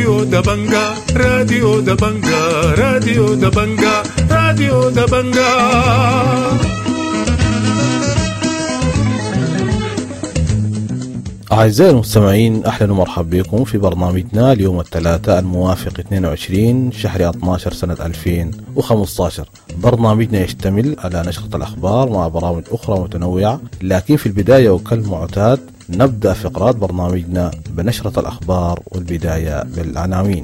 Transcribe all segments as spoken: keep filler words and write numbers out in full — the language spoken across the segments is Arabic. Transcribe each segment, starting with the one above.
راديو دبنجا راديو دبنجا راديو دبنجا راديو دبنجا. أعزائي المستمعين، أهلا ومرحبا بكم في برنامجنا اليوم الثلاثاء الموافق اثنين وعشرين شهر اثنا عشر سنة ألفين وخمسة عشر. برنامجنا يشتمل على نشرة الأخبار مع برامج أخرى متنوعة، لكن في البداية وكالمعتاد نبدأ فقرات برنامجنا بنشرة الأخبار والبداية بالعناوين.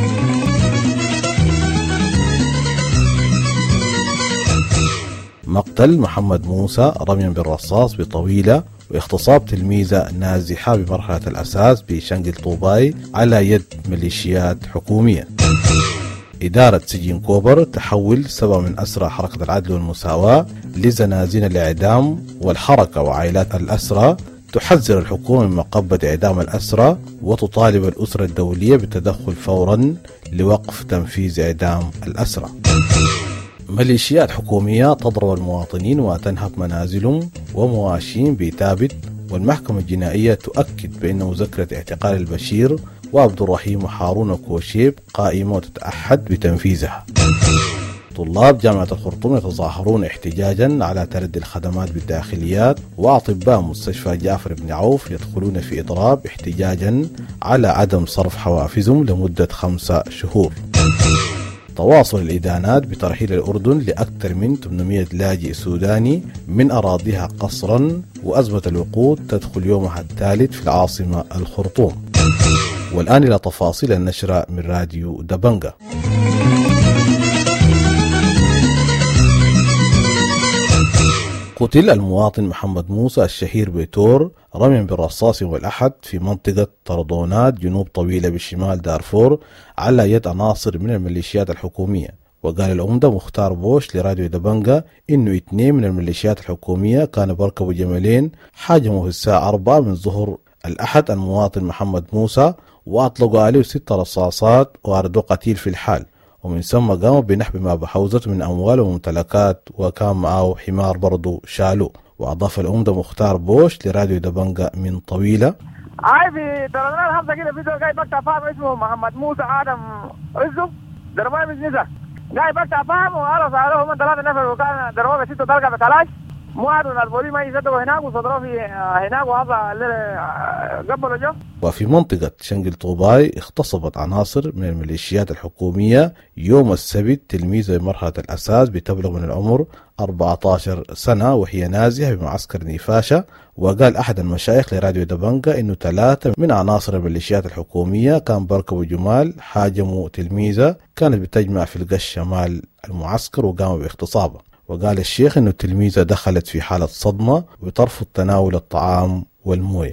مقتل محمد موسى رميا بالرصاص بطويلة واغتصاب تلميذة نازحة بمرحلة الأساس بشنقل طوباي على يد ميليشيات حكومية. إدارة سجن كوبر تحول سبعة من أسرى حركة العدل والمساواة لزنازين الإعدام، والحركة وعائلات الأسرى تحذر الحكومة من مقبة إعدام الأسرى وتطالب الأسرة الدولية بالتدخل فورا لوقف تنفيذ إعدام الأسرى. ميليشيات حكومية تضرب المواطنين وتنهب منازلهم ومواشين بتابت، والمحكمة الجنائية تؤكد بأن مذكرة اعتقال البشير وعبد الرحيم وحارون وكوشيب قائمة وتتأحد بتنفيذها. طلاب جامعة الخرطوم يتظاهرون احتجاجا على تردي الخدمات بالداخليات، وأطباء مستشفى جعفر بن عوف يدخلون في إضراب احتجاجا على عدم صرف حوافزهم لمدة خمسة شهور. تواصل الإدانات بترحيل الأردن لأكثر من ثمانمئة لاجئ سوداني من أراضيها قصرا، وأزمة الوقود تدخل يومها الثالث في العاصمة الخرطوم. والآن إلى تفاصيل النشرة من راديو دبنجا. قتل المواطن محمد موسى الشهير بتور رميا بالرصاص والأحد في منطقة طردونات جنوب طويلة بشمال دارفور على يد عناصر من الميليشيات الحكومية. وقال العمدة مختار بوش لراديو دبنجا إنه اثنين من الميليشيات الحكومية كانوا بركبوا جملين حاجموا في الساعة أربعة من ظهر الأحد المواطن محمد موسى، وأطلقوا عليه ست رصاصات وأردوا قتيل في الحال، ومن ثم قاموا بنحب ما بحوزته من أموال وممتلكات، وكان معه حمار برضو شالوه. وأضاف العمدة مختار بوش لراديو دبنجا من طويلة: عايز درجات خمسة كده فيديو جاي بقطع فاهم اسمه محمد موسى آدم عزو دربان مجنسة جاي بقطع فاهم وعرض عليهم من ثلاثة نفر، وكان دربان ستة درجة بثلاث مواد البولي ما يزدوا هناك وصدروا في هناك وهذا اللي قبلوا جو. وفي منطقة شنقل طوباي اغتصبت عناصر من الميليشيات الحكومية يوم السبت تلميذة بمرحلة الأساس بتبلغ من العمر أربعة عشر سنة وهي نازحة بمعسكر نيفاشة. وقال أحد المشايخ لراديو دبنجا إنه ثلاثة من عناصر الميليشيات الحكومية كان بركبوا جمال حاجموا تلميذة كانت بتجمع في القش شمال المعسكر وقاموا باغتصابها. وقال الشيخ إنه التلميذة دخلت في حالة صدمة وترفض تناول الطعام والموية.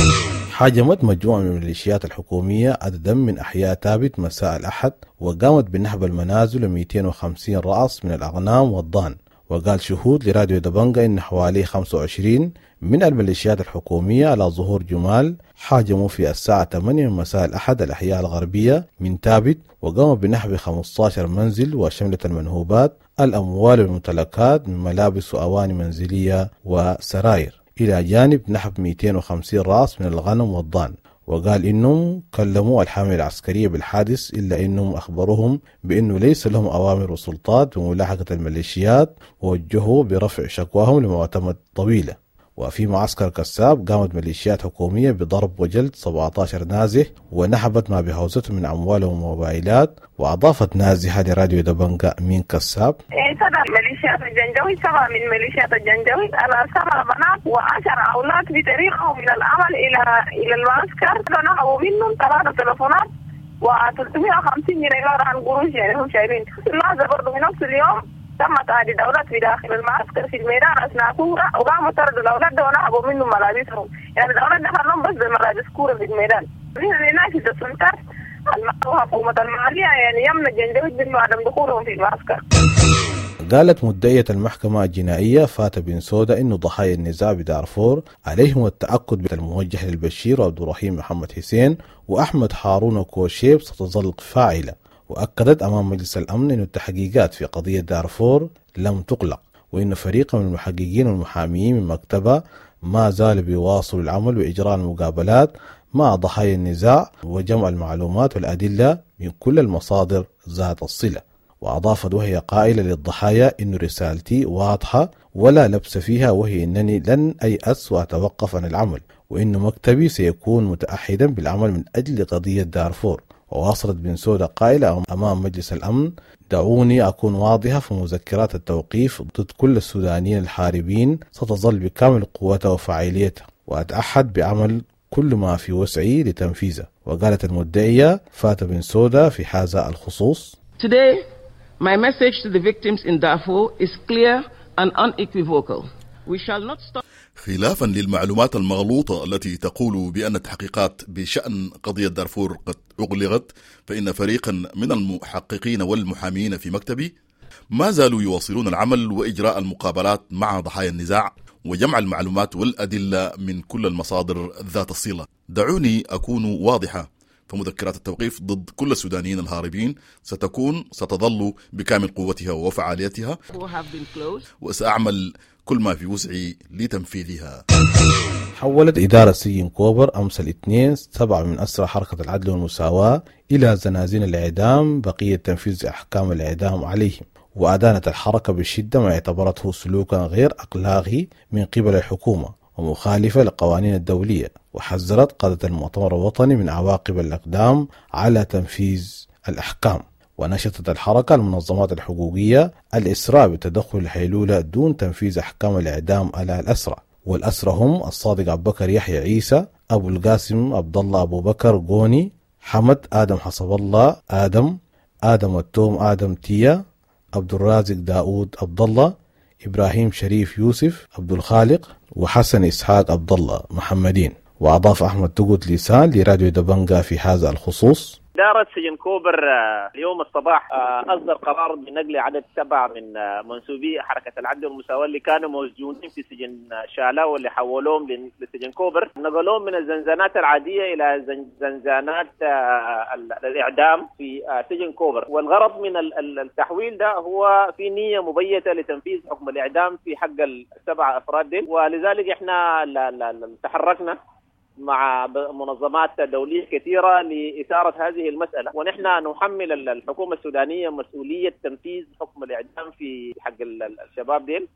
حاجمت مجموعة من الميليشيات الحكومية عددا من أحياء تابت مساء الأحد، وقامت بنهب المنازل مئتين وخمسين رأس من الأغنام والضان. وقال شهود لراديو دبنجا إن حوالي خمسة وعشرين من الميليشيات الحكومية على ظهور جمال حاجموا في الساعة ثمانية من مساء الأحد الأحياء الغربية من تابت، وقاموا بنهب خمسة عشر منزل وشملت المنهوبات الأموال والممتلكات من ملابس وأواني منزلية وسراير، إلى جانب نحب مئتين وخمسين رأس من الغنم والضان. وقال إنهم كلموا الحامل العسكرية بالحادث، إلا إنهم أخبروهم بأنه ليس لهم أوامر وسلطات بملاحقة الميليشيات، ووجهوا برفع شكواهم لمعتمد طويلة. وفي معسكر كساب قامت ميليشيات حكومية بضرب وجلد سبعة عشر نازح ونحبت ما بحوزته من أموالهم وموبايلات. وأضافت نازحة لراديو دبنجا من كساب: سبع ميليشيات الجنجوي سبع من ميليشيات الجنجوي على سبع بنات وعشر أولاد بطريقهم من العمل إلى إلى المعسكر، نهبوا منهم ثلاثة تلفونات وثلاثمئة وخمسين جنيه عن قروش، يعني هم شايلين. الناس برضه في نفس اليوم تم تعديد أولاد في داخل المعسكر في الميدان أثناء كورة، وقاموا طردوا الأولاد ده ونهبوا منهم ملابسهم، يعني الأولاد دخلوا بس بملابس كورة في الميدان. نحن نناشد السلطات الحكومة المالية يعني يمنع الجنجويد من عدم دخولهم في المعسكر. قالت مدعية المحكمة الجنائية فاتة بن سودة إنه ضحايا النزاع بدارفور عليهم التأكد بالموجه للبشير وعبد الرحيم محمد حسين وأحمد حارون وكوشيب ستظل فاعلة. وأكدت أمام مجلس الأمن إن التحقيقات في قضية دارفور لم تقلق، وإن فريق من المحققين والمحاميين من مكتبه ما زالوا بيواصلوا العمل وإجراء المقابلات مع ضحايا النزاع وجمع المعلومات والأدلة من كل المصادر ذات الصلة. وأضافت وهي قائلة للضحايا إن رسالتي واضحة ولا لبس فيها، وهي أنني لن أيأس وأتوقف عن العمل، وإن مكتبي سيكون متأحدا بالعمل من أجل قضية دارفور. وواصلت بنسودا قائلة أمام مجلس الأمن: دعوني أكون واضحة، فمذكرات التوقيف ضد كل السودانيين الحاربين ستظل بكامل قوتها وفاعليتها، وأتأحد بعمل كل ما في وسعي لتنفيذه. وقالت المدعية فاتة بنسودا في هذا الخصوص: Today, my message to the victims in Darfur is clear and unequivocal. We shall not stop. خلافا للمعلومات المغلوطة التي تقول بأن التحقيقات بشأن قضية دارفور قد أغلقت، فإن فريقا من المحققين والمحامين في مكتبي ما زالوا يواصلون العمل وإجراء المقابلات مع ضحايا النزاع وجمع المعلومات والأدلة من كل المصادر ذات الصلة. دعوني أكون واضحة، فمذكرات التوقيف ضد كل السودانيين الهاربين ستكون ستظل بكامل قوتها وفعاليتها، وسأعمل كل ما في وسعي لتنفيذها. حولت إدارة سجن كوبر أمس الاثنين سبعة من أسرى حركة العدل والمساواة إلى زنازين الإعدام بقية تنفيذ أحكام الإعدام عليهم، وأدانت الحركة بشدة ما اعتبرته سلوكا غير أخلاقي من قبل الحكومة ومخالفة للقوانين الدولية، وحذرت قادة المؤتمر الوطني من عواقب الأقدام على تنفيذ الأحكام. ونشطت الحركة المنظمات الحقوقية الإسراء بتدخل الحيلولة دون تنفيذ أحكام الإعدام على الأسرى. والأسرى هم الصادق عبد بكر يحيى عيسى، أبو القاسم عبد الله أبو بكر قوني، حمد آدم حسب الله آدم، آدم التوم آدم تيا، عبد الرازق داود عبد الله، إبراهيم شريف يوسف عبد الخالق، وحسن إسحاق عبد الله محمدين. وأضاف أحمد تقوت لسان لراديو دبنجا في هذا الخصوص: إدارة سجن كوبر اليوم الصباح أصدر قرار بنقل عدد سبعة من منسوبي حركة العدل والمساواة اللي كانوا موجودين في سجن شالا واللي حولوهم لسجن كوبر، نقلوهم من الزنزانات العادية إلى زنزانات الإعدام في سجن كوبر. والغرض من التحويل ده هو في نية مبيتة لتنفيذ حكم الإعدام في حق السبعة أفراد دي، ولذلك إحنا تحركنا مع منظمات دولية كثيرة لإثارة هذه المسألة، ونحن نحمل الحكومة السودانية مسؤولية تنفيذ حكم الإعدام في حق الشباب ديل،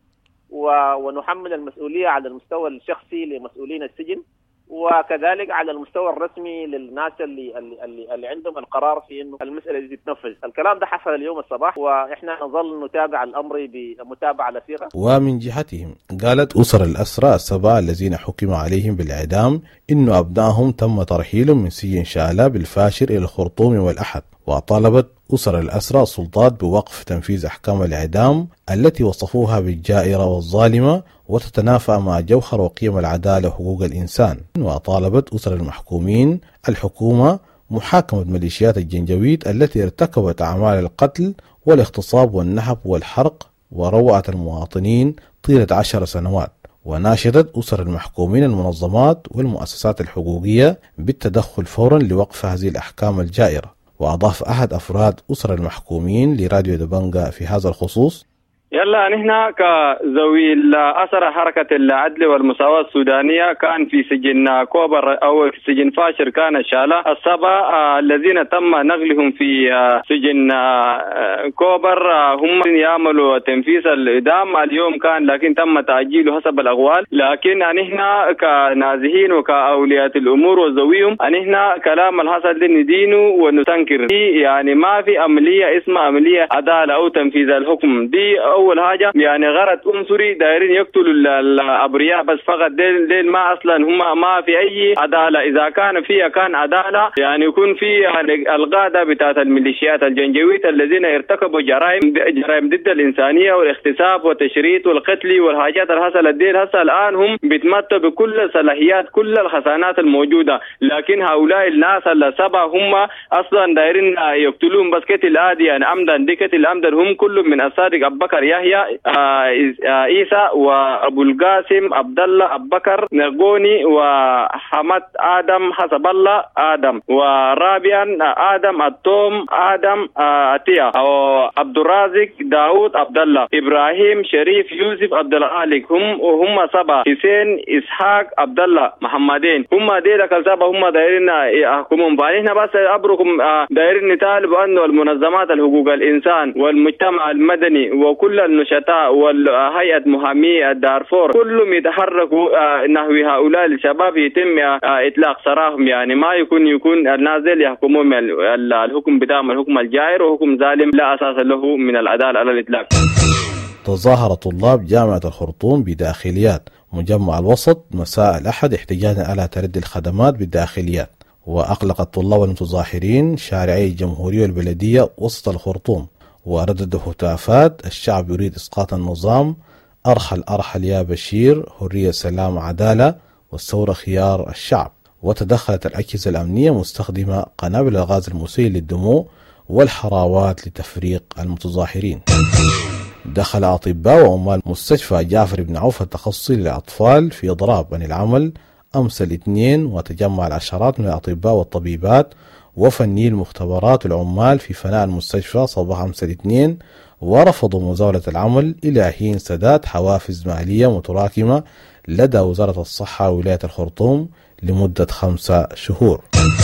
ونحمل المسؤولية على المستوى الشخصي لمسؤولين السجن، وكذلك على المستوى الرسمي للناس اللي اللي, اللي عندهم القرار في انه المساله دي تتنفذ. الكلام ده حصل اليوم الصباح، واحنا نظل نتابع الامر بمتابعه لصيغه. ومن جهتهم قالت اسر الاسرى السبعه الذين حكم عليهم بالاعدام انه ابنائهم تم ترحيلهم من سجن شالا بالفاشر الى الخرطوم والاحد، وطالبت أسر الأسرى السلطات بوقف تنفيذ أحكام الإعدام التي وصفوها بالجائرة والظالمة وتتنافى مع جوهر وقيم العدالة وحقوق الإنسان. وطالبت أسر المحكومين الحكومة محاكمة ميليشيات الجنجويد التي ارتكبت أعمال القتل والاغتصاب والنهب والحرق وروعة المواطنين طيلة عشر سنوات. وناشدت أسر المحكومين المنظمات والمؤسسات الحقوقية بالتدخل فورا لوقف هذه الأحكام الجائرة. وأضاف أحد أفراد أسر المحكومين لراديو دبنجا في هذا الخصوص: يلا نحن كذوي الأسرى حركة العدل والمساواة السودانية كان في سجن كوبر أو في سجن فاشر كان شالا، السبعة الذين تم نقلهم في سجن كوبر هم يعملوا تنفيذ الإعدام اليوم كان، لكن تم تأجيله حسب الأقوال. لكن نحن كنازحين وكأولياء الأمور وزويهم نحن كلام الحصل ندينه ونستنكر، يعني ما في عملية اسمها عملية عدالة أو تنفيذ الحكم. دي أول حاجة يعني غرض عنصري، دايرين يقتلوا الأبرياء بس فقط، ديل, ديل ما أصلا هم ما في أي عدالة. إذا كان فيها كان عدالة يعني يكون في يعني القادة بتاعت الميليشيات الجنجويد الذين ارتكبوا جرائم جرائم ضد الإنسانية والاغتصاب والتشريد والقتل والحاجات اللي حصلت ديل. هسه الآن هم بيتمتعوا بكل الصلاحيات كل الخزانات الموجودة، لكن هؤلاء الناس السبعة هم أصلا دايرين يقتلون بس قتل عادي يعني عمدا. دي قتل عمدا هم كلهم من الصادق عبد بكر يحيى عيسى وأبو القاسم عبد الله أبو بكر نرغوني وحمد آدم حسب الله آدم ورابعا آدم التوم آدم أتيا أو عبد الرازق داود عبد الله إبراهيم شريف يوسف عبد الخالق هم هم سبعة حسين إسحاق عبد الله محمدين هم ديلا كالسبعة هم دايرين يحكمون فإحنا بس أبركم دايرين نطالب أنه المنظمات الحقوق الإنسان والمجتمع المدني وكل النشطاء والهيئة محامي دارفور كلهم يتحركوا نحو هؤلاء الشباب يتم إطلاق سراحهم يعني ما يكون يكون النازل يحكمون الحكم بتاعهم الحكم الجائر وحكم ظالم لا أساس له من العدالة على الإطلاق. تظاهر طلاب جامعة الخرطوم بداخليات مجمع الوسط مساء الأحد احتجاجا على تردي الخدمات بالداخليات، وأغلق الطلاب المتظاهرين شارعي الجمهورية والبلدية وسط الخرطوم ورددوا هتافات الشعب يريد إسقاط النظام، أرحل أرحل يا بشير، حرية سلام عدالة، والثورة خيار الشعب. وتدخلت الأجهزة الأمنية مستخدمة قنابل الغاز المسيل للدموع والحراوات لتفريق المتظاهرين. دخل أطباء وعمال مستشفى جعفر بن عوف التخصصي للأطفال في إضراب عن العمل أمس الاثنين، وتجمع العشرات من الأطباء والطبيبات وفني المختبرات العمال في فناء المستشفى صباح أمس الاثنين، ورفضوا مزاولة العمل إلى حين سداد حوافز مالية متراكمة لدى وزارة الصحة ولاية الخرطوم لمدة خمسة شهور.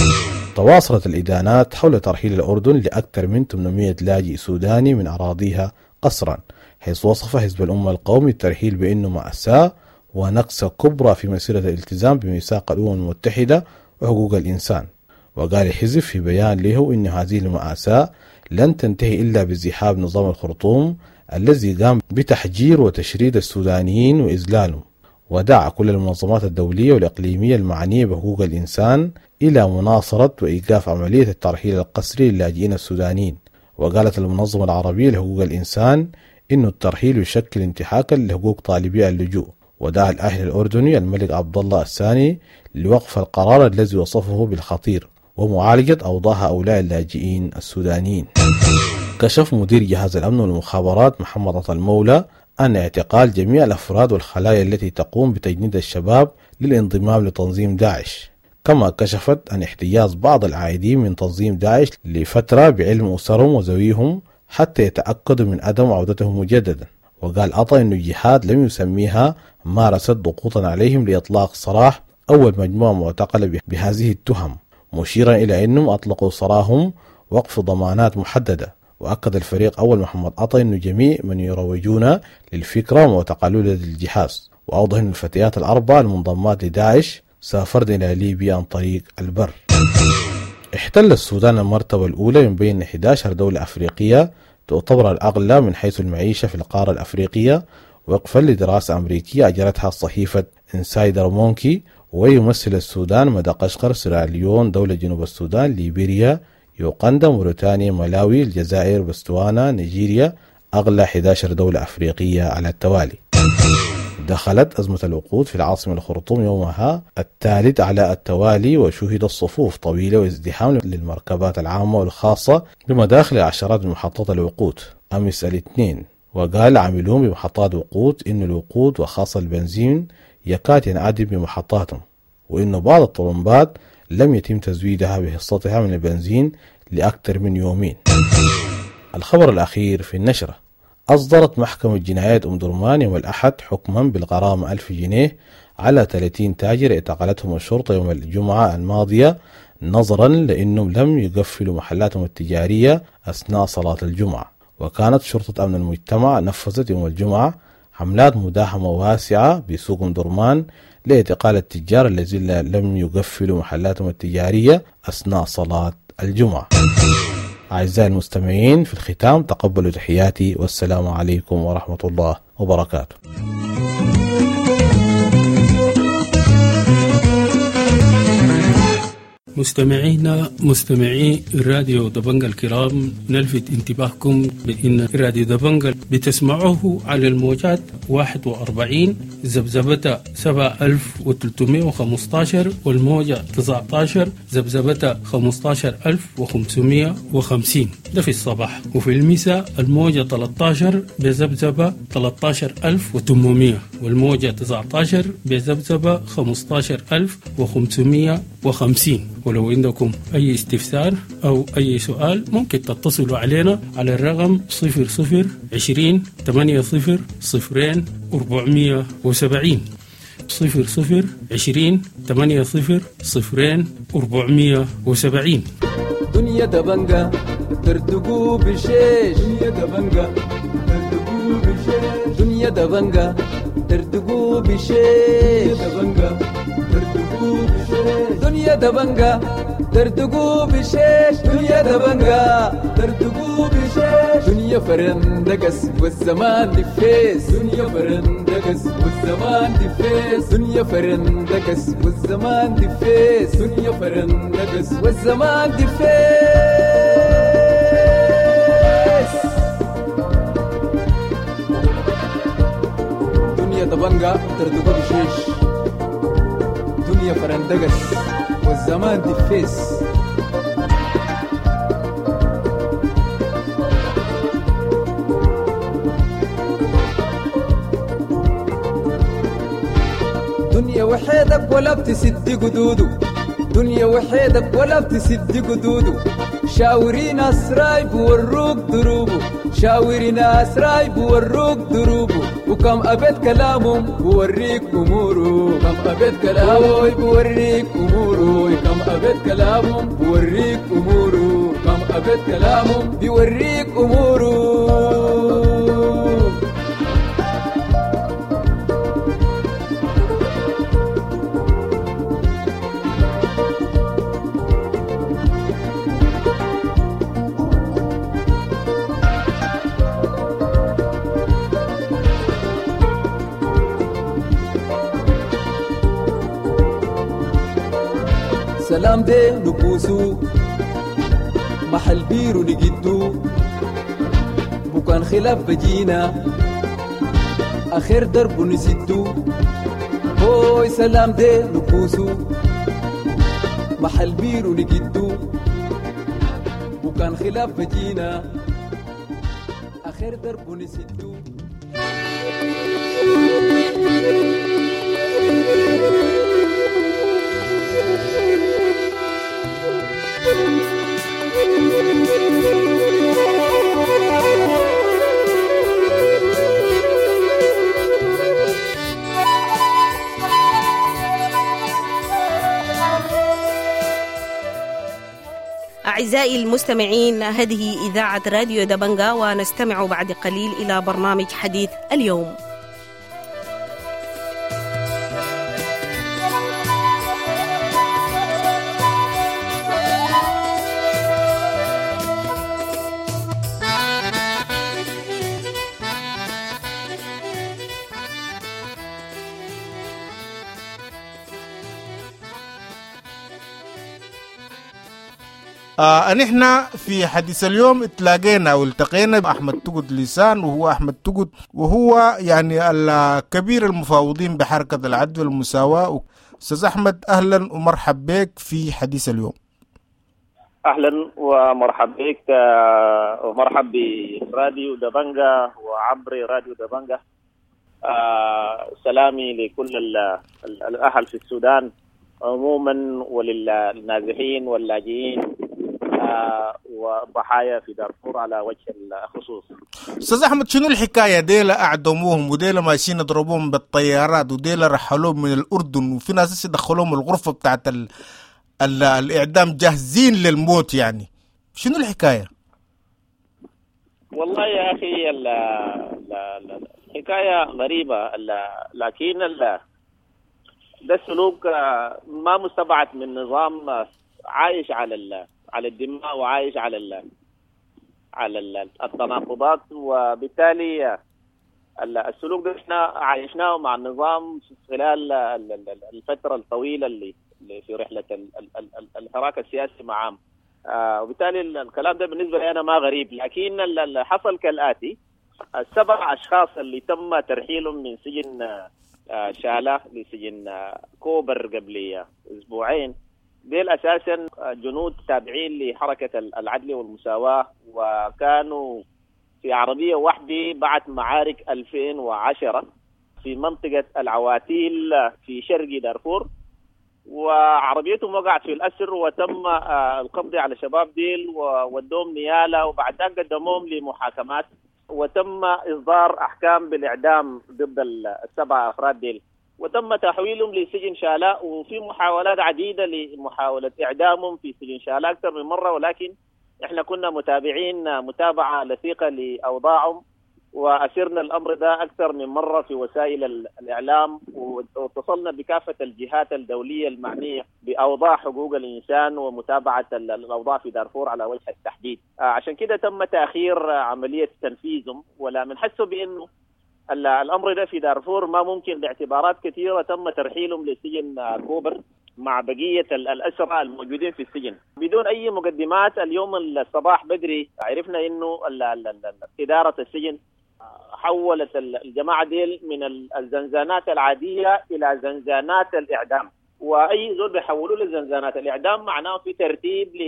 تواصلت الإدانات حول ترحيل الأردن لأكثر من ثمانمئة لاجئ سوداني من أراضيها قسرا، حيث وصف حزب الأمة القومي الترحيل بأنه مأساة ونكسة كبرى في مسيرة الالتزام بميثاق الأمم المتحدة وحقوق الإنسان. وقال الحزب في بيان له إن هذه المأساة لن تنتهي إلا بازدحام نظام الخرطوم الذي قام بتحجير وتشريد السودانيين وإذلالهم، ودعا كل المنظمات الدولية والإقليمية المعنية بحقوق الإنسان إلى مناصرة وإيقاف عملية الترحيل القسري للاجئين السودانيين. وقالت المنظمة العربية لحقوق الإنسان إن الترحيل يشكل انتهاكا لحقوق طالبي اللجوء، ودعا الأهل الأردني الملك عبد الله الثاني لوقف القرار الذي وصفه بالخطير ومعالجة أوضاع هؤلاء اللاجئين السودانيين. كشف مدير جهاز الأمن والمخابرات محمد عطا المولى أن اعتقال جميع الأفراد والخلايا التي تقوم بتجنيد الشباب للانضمام لتنظيم داعش، كما كشفت عن احتجاز بعض العائدين من تنظيم داعش لفترة بعلم أسرهم وزويهم حتى يتأكدوا من عدم عودتهم مجددا. وقال عطا أن الجهاد لم يسميها مارست ضغوطا عليهم لإطلاق سراح أول مجموعة معتقلة بهذه التهم، مشيرا إلى أنهم أطلقوا سراحهم وقف ضمانات محددة. وأكد الفريق أول محمد عطا أن جميع من يروجون للفكرة معتقلون لدى الجهاز، وأوضح أن الفتيات الأربعة المنضمات لداعش سافرن إلى ليبيا عن طريق البر. احتل السودان المرتبة الأولى من بين إحدى عشرة دولة أفريقية تعتبر الأغلى من حيث المعيشة في القارة الأفريقية، وفقا لدراسة أمريكية أجرتها صحيفة إنسايدر مونكي. ويمثل السودان مدغشقر، سيراليون، دولة جنوب السودان، ليبيريا، يوغندا، موريتانيا، ملاوي، الجزائر، بستوانا، نيجيريا أغلى إحدى عشرة دولة أفريقية على التوالي. دخلت أزمة الوقود في العاصمة الخرطوم يومها الثالث على التوالي، وشهد الصفوف طويلة وازدحام للمركبات العامة والخاصة بمداخل عشرات من محطات الوقود أمس الاثنين. وقال عاملون بمحطات وقود إن الوقود وخاصة البنزين يكاد ينعدم بمحطاتهم، وإن بعض الطلمبات لم يتم تزويدها بحصتها من البنزين لأكثر من يومين. الخبر الأخير في النشرة: أصدرت محكمة جنايات أم درمان يوم الأحد حكما بالغرامة ألف جنيه على ثلاثين تاجر اعتقلتهم الشرطة يوم الجمعة الماضية نظرا لأنهم لم يقفلوا محلاتهم التجارية أثناء صلاة الجمعة. وكانت شرطة أمن المجتمع نفذت يوم الجمعة حملات مداهمة واسعة بسوق أم درمان لاعتقال التجار الذين لم يقفلوا محلاتهم التجارية أثناء صلاة الجمعة. أعزائي المستمعين، في الختام تقبلوا تحياتي والسلام عليكم ورحمة الله وبركاته. مستمعينا مستمعي الراديو دبنجة الكرام، نلفت انتباهكم بأن راديو دبنجة بتسمعوه على الموجات واحد وأربعين زبزبة سبعة ألف وثلاثمائة وخمسة عشر والموجة تسعة عشر زبزبة خمسة عشر ألف وخمسمائة وخمسين، ده في الصباح. وفي المساء الموجة ثلاثة عشر بزبزبة ثلاثة عشر ألف وثمانمائة والموجة تسعة عشر بزبزبة خمسة عشر ألف وخمسمائة وخمسين. ولو عندكم أي استفسار أو أي سؤال ممكن تتصلوا علينا على الرقم صفر صفر عشرين ثمانية صفر صفرين أربعمائة وسبعين صفر صفر عشرين ثمانية صفر صفرين أربعمائة وسبعين. دنيا دبنجة ترتقو بشيش، دنيا دبنجة ترتقو بشيش، دنيا دبنجة ترتقو بشيش، دبنجة ترتقو بشيش، دنيا دبنجة ترتقو بشيش، دنيا دبنجة ترتقو بشيش، دنيا فرندقس والزمان دفيس، دنيا فرندقس والزمان دفيس، دنيا فرندقس والزمان دفيس، دنيا فرندقس والزمان دفيس. دنيا دبنجة ترتقو بشيش، دنيا فرندقس والزمان دفيس. دنيا وحيدك ولا بتسد قدودو، دنيا وحيدك ولا بتسد قدودو، شاورين اسراي بوروك دروبو، شاورين اسراي بوروك دروبو، وكم أبد كلامهم بوريك أموره، كم أبد كلامهم بوريك أموره، كم أبد كلامهم بوريك أموره، كم أبد كلامهم بوريك أموره. سلام دي نبوسو محل بيرو نجدو، بكان خلاف بجينا آخر درب نسدو. هوي سلام دي نبوسو محل بيرو نجدو، بكان خلاف بجينا آخر درب نسدو. أعزائي المستمعين، هذه إذاعة راديو دبنجة، ونستمع بعد قليل إلى برنامج حديث اليوم. آه نحن في حديث اليوم اتلاقينا والتقينا بأحمد تقد لسان، وهو أحمد تقد وهو يعني الكبير المفاوضين بحركة العدل والمساواة. أستاذ أحمد، أهلا ومرحب بك في حديث اليوم. أهلا ومرحب بك ومرحب براديو دبنجة وعبر راديو دبنجة. آه سلامي لكل الأهل في السودان عموما وللنازحين واللاجئين آه وضحايا في دارفور على وجه الخصوص. أستاذ أحمد، شنو الحكاية؟ ديلا أعدموهم وديلا ماشيين يضربوهم بالطيارات وديلا رحلوهم من الأردن، وفي ناس يدخلوهم الغرفة بتاعت ال ال الإعدام جاهزين للموت، يعني شنو الحكاية؟ والله يا أخي الحكاية غريبة، لكن ده السلوك ما مستبعد من نظام عايش على على الدماء وعايش على ال على ال التناقضات، وبالتالي السلوك ده احنا عايشناه مع النظام خلال الفترة الطويلة اللي في رحلة الحراك السياسي معهم. آه وبالتالي الكلام ده بالنسبة لي أنا ما غريب، لكن اللي حصل كالآتي: السبع أشخاص اللي تم ترحيلهم من سجن آه شالة لسجن آه كوبر قبل أسبوعين، ديل أساسا جنود تابعين لحركة العدل والمساواة، وكانوا في عربية واحدة بعد معارك ألفين وعشرة في منطقة العواتيل في شرق دارفور، وعربيتهم وقعت في الأسر وتم القبض على شباب ديل وودوهم نيالة، وبعد ذلك قدموهم لمحاكمات وتم إصدار أحكام بالإعدام ضد السبع أفراد ديل، وتم تحويلهم لسجن شالاء، وفي محاولات عديدة لمحاولة إعدامهم في سجن شالاء أكثر من مرة، ولكن إحنا كنا متابعين متابعة لثيقة لأوضاعهم، وأسرنا الأمر ده أكثر من مرة في وسائل الإعلام، واتصلنا بكافة الجهات الدولية المعنية بأوضاع حقوق الإنسان ومتابعة الأوضاع في دارفور على وجه التحديد. عشان كده تم تأخير عملية تنفيذهم، ولا منحسه بأنه الأمر ده في دارفور ما ممكن باعتبارات كثيرة تم ترحيلهم لسجن كوبر مع بقية الأسرى الموجودين في السجن بدون أي مقدمات. اليوم الصباح بدري عرفنا إنه إدارة السجن حولت الجماعة ديل من الزنزانات العادية إلى زنزانات الإعدام، وأي زول بيحولوا لزنزانات الإعدام معناه في ترتيب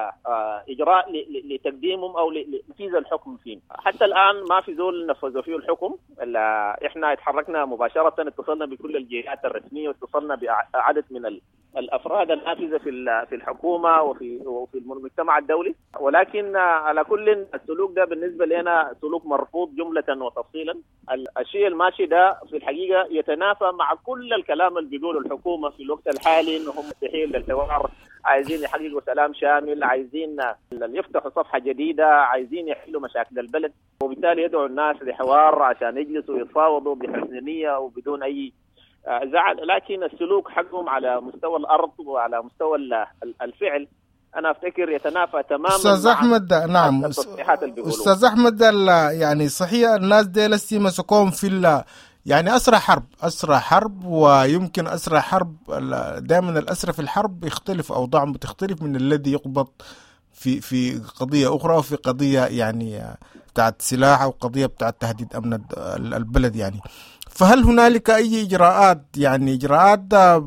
لإجراء لتقديمهم أو لتنفيذ الحكم فيه. حتى الآن ما في زول نفذوا فيه الحكم، إحنا اتحركنا مباشرة، اتصلنا بكل الجهات الرسمية واتصلنا بعدد من الأفراد النافذة في في الحكومة وفي وفي المجتمع الدولي، ولكن على كل السلوك ده بالنسبة لنا سلوك مرفوض جملة وتفصيلا. الشيء الماشي ده في الحقيقة يتنافى مع كل الكلام اللي بيقوله الحكومة في الوقت الحالي، إنهم مستحيل للحوار، عايزين يحققوا سلام شامل، عايزين يفتحوا صفحة جديدة، عايزين يحلوا مشاكل البلد، وبالتالي يدعو الناس لحوار عشان يجلسوا يتفاوضوا بحسن نية وبدون أي زعل. لكن السلوك حقهم على مستوى الأرض وعلى مستوى الفعل أنا أفتكر يتنافى تماما. أستاذ أحمد، نعم أستاذ أحمد، يعني صحيح الناس دي لسي مسكوهم في يعني أسرى حرب أسرى حرب ويمكن أسرى حرب دائما الأسرى في الحرب يختلف أوضاعهم بتختلف من الذي يقبض في في قضية أخرى وفي قضية يعني بتاعت سلاح أو قضية بتاعت تهديد أمن البلد يعني. فهل هنالك أي إجراءات يعني إجراءات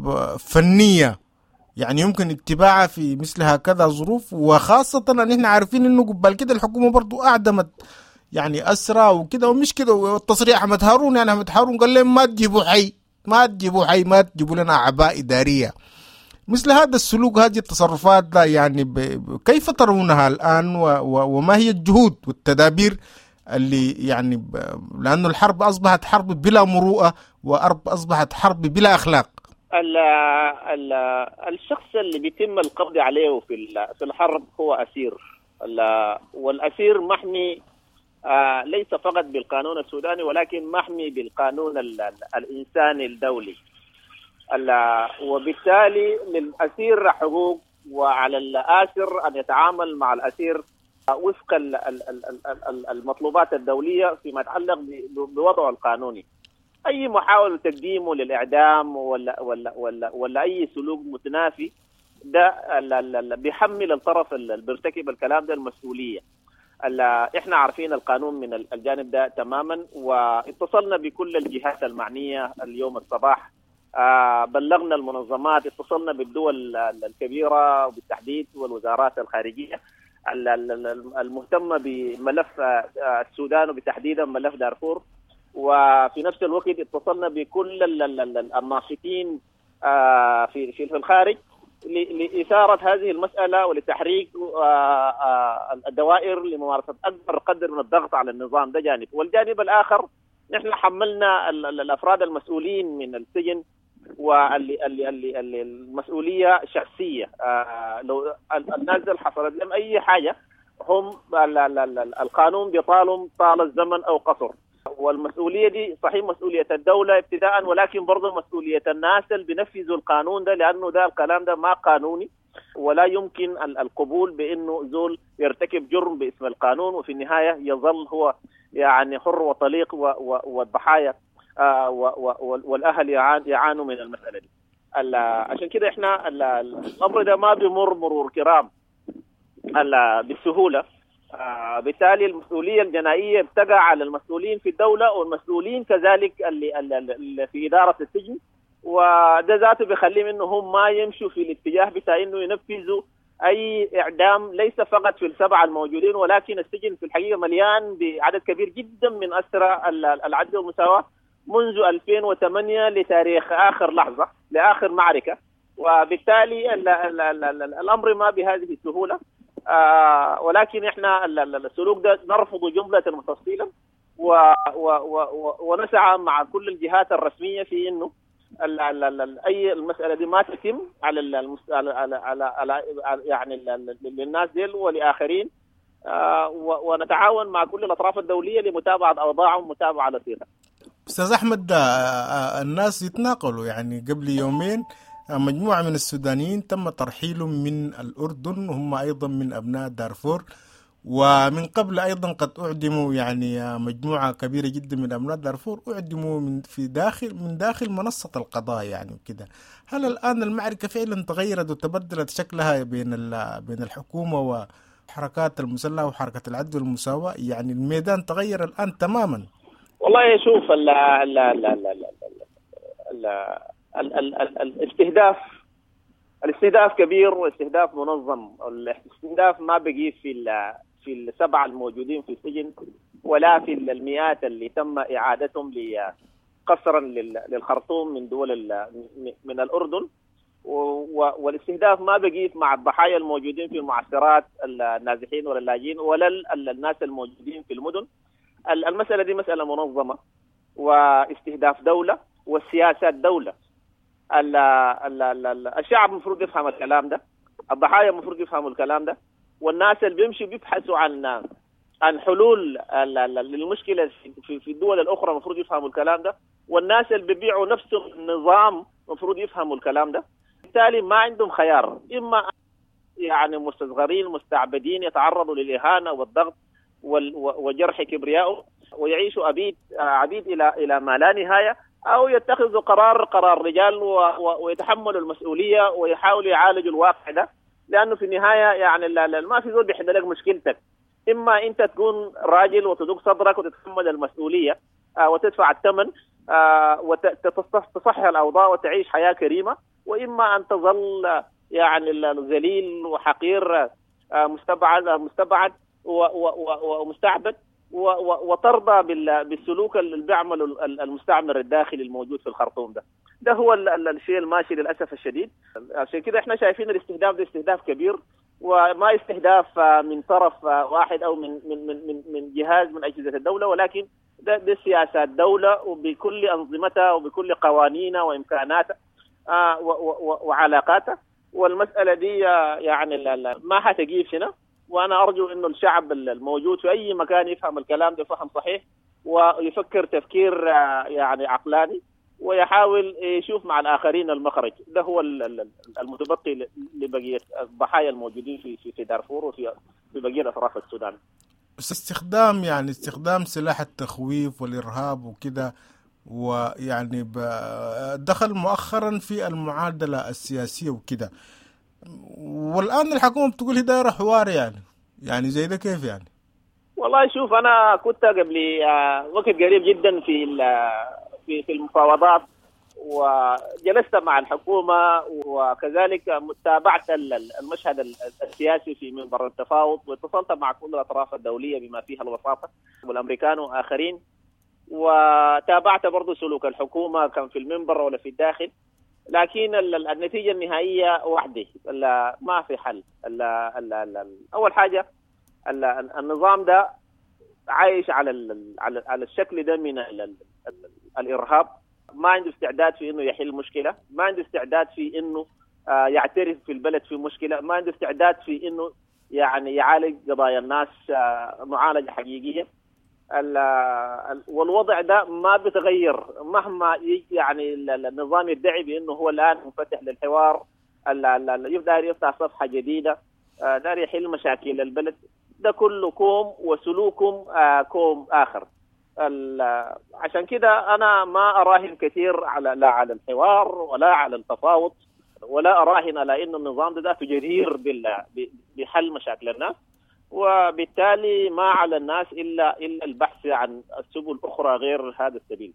فنية يعني يمكن اتباعها في مثل هكذا ظروف، وخاصة أن احنا عارفين إنه قبل كده الحكومة برضو أعدمت يعني أسرى وكده ومش كده، والتصريح أحمد هارون يعني أحمد هارون قال لهم ما تجيبوا حي ما تجيبوا حي ما تجيبوا لنا أعباء إدارية. مثل هذا السلوك هذه التصرفات ده يعني ب... كيف ترونها الآن و... و... وما هي الجهود والتدابير اللي يعني ب... لأنه الحرب أصبحت حرب بلا مروءة وأرب أصبحت حرب بلا أخلاق. ال... ال... الشخص اللي بيتم القبض عليه في في الحرب هو أسير، ال... والأسير محمي آه ليس فقط بالقانون السوداني ولكن محمي بالقانون ال... الإنساني الدولي، وبالتالي للأسير حقوق، وعلى الآسر أن يتعامل مع الأسير وفق المطلوبات الدولية فيما يتعلق بوضعه القانوني. أي محاولة تقديمه للإعدام ولا ولا ولا ولا أي سلوك متنافي ده بيحمل الطرف اللي بيرتكب الكلام ده المسؤولية. احنا عارفين القانون من الجانب ده تماما، واتصلنا بكل الجهات المعنية اليوم الصباح، آه بلغنا المنظمات، اتصلنا بالدول الكبيرة وبالتحديد والوزارات الخارجية المهتمة بملف آه السودان وبالتحديد ملف دارفور، وفي نفس الوقت اتصلنا بكل الناشطين آه في في الخارج لإثارة هذه المسألة ولتحريك آه آه الدوائر لممارسة أكبر قدر من الضغط على النظام. ده جانب، والجانب الآخر نحن حملنا الأفراد المسؤولين من السجن والمسؤولية شخصية. آه لو الناس حصلت لهم أي حاجة هم القانون بيطالهم طال الزمن أو قصر، والمسؤولية دي صحيح مسؤولية الدولة ابتداء، ولكن برضه مسؤولية الناس اللي بينفذوا القانون ده، لأنه ده الكلام ده ما قانوني ولا يمكن القبول بأنه زول يرتكب جرم باسم القانون وفي النهاية يظل هو يعني حر وطليق والضحايا آه والأهل يعانوا من المسألة دي. عشان كده احنا الامر ده ما بيمر مرور كرام بالسهوله. آه بالتالي المسؤوليه الجنائيه بتقع على المسؤولين في الدوله والمسؤولين كذلك اللي, اللي في اداره السجن، وده ذاته بيخليهم انهم ما يمشوا في الاتجاه بتاع انه ينفذوا اي اعدام ليس فقط في السبعه الموجودين، ولكن السجن في الحقيقه مليان بعدد كبير جدا من اسرى العدل والمساواه منذ ألفين وثمانية لتاريخ اخر لحظه لاخر معركه، وبالتالي ال ال ال ال الامر ما بهذه السهوله. آه ولكن احنا السلوك ده نرفض جمله تفصيلا، ونسعى مع كل الجهات الرسميه في انه ال ال ال اي المساله دي ما تتم على ال على على على يعني للناس ديل ولاخرين، آه ونتعاون مع كل الاطراف الدوليه لمتابعه اوضاعهم ومتابعه لسيرها. استاذ احمد، الناس يتناقلوا يعني قبل يومين مجموعة من السودانيين تم ترحيلهم من الأردن، هم أيضا من أبناء دارفور، ومن قبل أيضا قد أعدموا يعني مجموعة كبيرة جدا من أبناء دارفور أعدموا من في داخل من داخل منصة القضاء يعني كده. هل الآن المعركة فعلا تغيرت وتبدلت شكلها بين بين الحكومة وحركات المسلحة وحركة العدل والمساواة؟ يعني الميدان تغير الآن تماما. والله شوف ال ال ال ال ال ال ال ال الاستهداف الاستهداف كبير واستهداف منظم. الاستهداف ما بقي في في السبعه الموجودين في السجن ولا في المئات اللي تم اعادتهم قسرا للخرطوم من دول من الاردن، والاستهداف ما بقي مع الضحايا الموجودين في المعسكرات النازحين ولا اللاجئين ولا الناس الموجودين في المدن. المساله دي مساله منظمه واستهداف دوله والسياسات دوله. ال ال ال الشعب المفروض يفهم الكلام ده، الضحايا المفروض يفهموا الكلام ده، والناس اللي بيمشوا بيبحثوا عن عن حلول للمشكله في في الدول الاخرى المفروض يفهموا الكلام ده، والناس اللي بيبيعوا نفس النظام المفروض يفهموا الكلام ده. بالتالي ما عندهم خيار، اما يعني مستصغرين مستعبدين يتعرضوا للاهانه والضغط وجرح كبريائهم ويعيشوا عبيد عبيد الى الى ما لا نهايه، أو يتخذوا قرار قرار رجال ويتحملوا المسؤولية ويحاولوا يعالجوا الواقع ده، لأنه في النهاية يعني ما في زول بيحل لك مشكلتك. إما أنت تكون راجل وتدق صدرك وتتحمل المسؤولية وتدفع الثمن وتصحح الأوضاع وتعيش حياة كريمة، وإما أن تظل يعني ذليل وحقير مستبعد مستبعد ومستعبد وترضى بالسلوك اللي بيعمله المستعمر الداخلي الموجود في الخرطوم ده. ده هو الشيء الماشي للاسف الشديد. عشان كده احنا شايفين الاستهداف ده استهداف كبير، وما استهداف من طرف واحد او من من من من جهاز من اجهزه الدوله، ولكن ده, ده سياسات دوله وبكل انظمتها وبكل قوانينها وامكاناتها آه وعلاقاتها. والمساله دي يعني ما حتجيب هنا، وأنا أرجو إنه الشعب الموجود في أي مكان يفهم الكلام ده فهم صحيح ويفكر تفكير يعني عقلاني ويحاول يشوف مع الآخرين المخرج. ده هو المتبقي لبقية الضحايا الموجودين في في دارفور وفي في بقية أطراف السودان. استخدام يعني استخدام سلاح التخويف والإرهاب وكده، ويعني دخل مؤخرا في المعادلة السياسية وكده، والآن الحكومة بتقول هي دايرة حوار يعني يعني زي ده كيف يعني؟ والله شوف، أنا كنت قبل وقت قريب جدا في في في المفاوضات، وجلست مع الحكومة وكذلك تابعت المشهد السياسي في منبر التفاوض، واتصلت مع كل الأطراف الدولية بما فيها الوساطة والأمريكان وآخرين، وتابعت برضو سلوك الحكومة كان في المنبر ولا في الداخل. لكن النتيجة النهائية واحدة، ما في حل. أول حاجة النظام ده عايش على على الشكل ده من الإرهاب، ما عنده استعداد في إنه يحل مشكلة، ما عنده استعداد في إنه يعترف في البلد في مشكلة، ما عنده استعداد في إنه يعني يعالج قضايا الناس معالجة حقيقية. والوضع ده ما بيتغير مهما يعني النظام يدعي بانه هو الان منفتح للحوار، يقدر يفتح صفحه جديده، دار يحل مشاكل البلد. ده كله كوم وسلوكهم كوم اخر. عشان كده أنا ما أراهن كثير على لا على الحوار ولا على التفاوض، ولا أراهن على إنه النظام ده جدير بحل مشاكل الناس، وبالتالي ما على الناس إلا إلا البحث عن سبل أخرى غير هذا السبيل.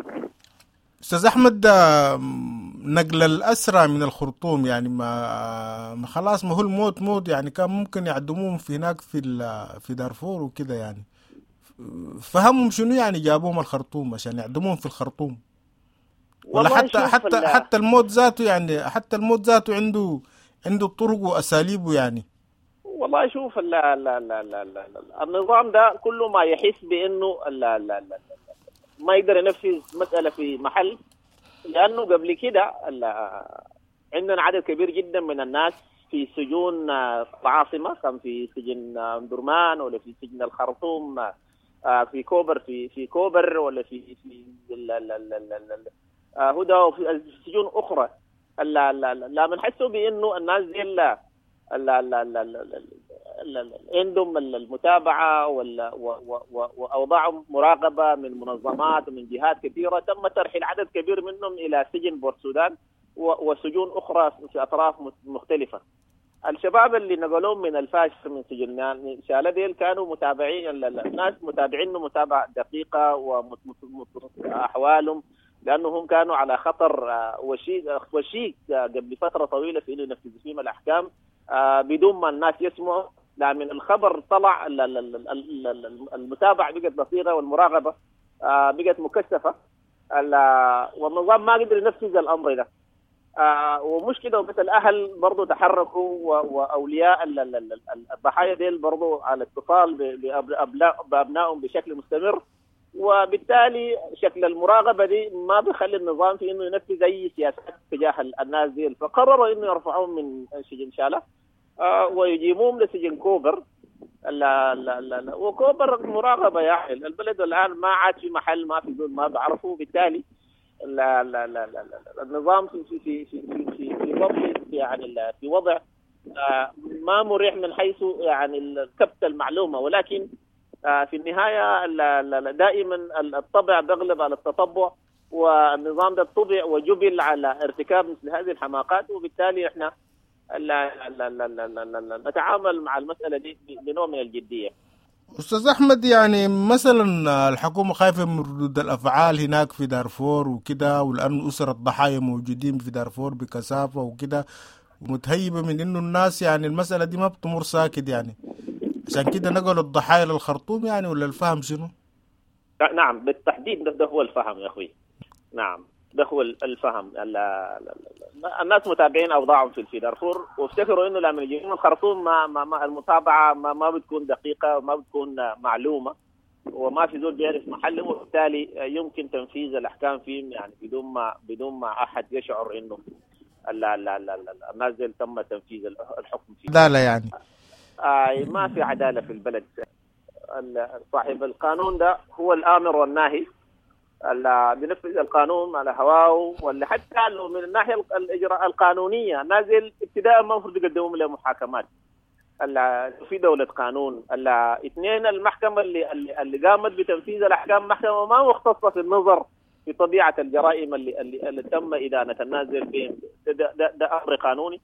أستاذ أحمد، نقل الأسرى من الخرطوم يعني ما, ما خلاص، ما هو الموت موت يعني، كان ممكن يعدموهم في هناك في في دارفور وكده يعني، فهمهم شنو يعني جابوهم الخرطوم عشان يعدموهم في الخرطوم؟ ولا حتى حتى حتى الموت ذاته يعني، حتى الموت ذاته عنده عنده طرق وأساليبه يعني. والله شوف لا لا لا لا لا النظام ده كله ما يحس بأنه لا لا لا ما يقدر ينفذ مسألة في محل، لأنه قبل كده عندنا عدد كبير جدا من الناس في سجون العاصمة، كان في سجن درمان ولا في سجن الخرطوم، في كوبر في في كوبر ولا في في لا لا لا لا هدى وفي سجون أخرى. لا لا لا بنحسوا بأنه الناس دي لا لا لا لا لا عندهم المتابعة وأوضاعهم مراقبة من منظمات ومن جهات كثيرة، تم ترحيل عدد كبير منهم إلى سجن بورت السودان وسجون أخرى في أطراف مختلفة. الشباب اللي نقلوهم من الفاشر من سجن شالة ديل كانوا متابعين، الناس متابعينه متابعة دقيقة وأحوالهم، لأنهم كانوا على خطر وشيك وشيك قبل فترة طويلة في إنه ينفذوا فيهم الأحكام بدون ما الناس يسمعوا. لكن الخبر طلع، المتابعة بقت بسيطة والمراقبة بقت مكثفة، والنظام ما قدر ينفذ الأمر ده. ومش كده وبس، الأهل برضو تحركوا وأولياء الضحايا ديل برضو على اتصال بأبنائهم بشكل مستمر، وبالتالي شكل المراقبة دي ما بيخلي النظام في إنه ينفذ أي سياسات تجاه الناس دي، فقرروا إنه يرفعوهم من سجن شالة آه ويجيبوهم لسجن كوبر. لا لا لا, لا. وكوبر مراقبة يعني، البلد الآن ما عاد في محل ما في زول ما بعرفه، بالتالي لا لا لا لا, لا. النظام في في في في في, في وضع يعني في وضع آه ما مريح من حيث يعني كبت المعلومة، ولكن في النهاية دائما الطبع بيغلب على التطبع، والنظام ده طبع وجبل على ارتكاب مثل هذه الحماقات، وبالتالي احنا لا لا لا لا لا لا نتعامل مع المسألة دي بنوع من الجدية. أستاذ أحمد، يعني مثلا الحكومة خايفة من ردود الأفعال هناك في دارفور وكده، والآن أسر الضحايا موجودين في دارفور بكثافة وكده، ومتهيبة من إنه الناس يعني المسألة دي ما بتمر ساكت يعني، عشان كده نقلوا الضحايا للخرطوم يعني، ولا الفهم شنو؟ نعم بالتحديد ده هو الفهم يا أخوي. نعم ده هو الفهم. الناس متابعين أوضاعهم في دارفور، وافتكروا إنه لما يجيبون الخرطوم ما, ما, ما المتابعة ما, ما بتكون دقيقة وما بتكون معلومة، وما في زول بيعرف محله، وبالتالي يمكن تنفيذ الأحكام فيهم يعني بدون ما بدون ما أحد يشعر إنه لا لا لا لا الناس دي تم تنفيذ الحكم فيه. لا لا يعني آه ما في عدالة في البلد. صاحب القانون ده هو الآمر والناهي، اللي بينفذ القانون على هواه، ولا حتى لو من الناحية الإجراء القانونية نازل ابتداء ما المفروض يقدمهم لمحاكمات في دولة قانون. الاثنين المحكمة اللي اللي قامت بتنفيذ الأحكام محكمة ما مختصة في النظر في طبيعة الجرائم اللي اللي, اللي تم إدانة الناس بهم، ده, ده, ده أمر قانوني،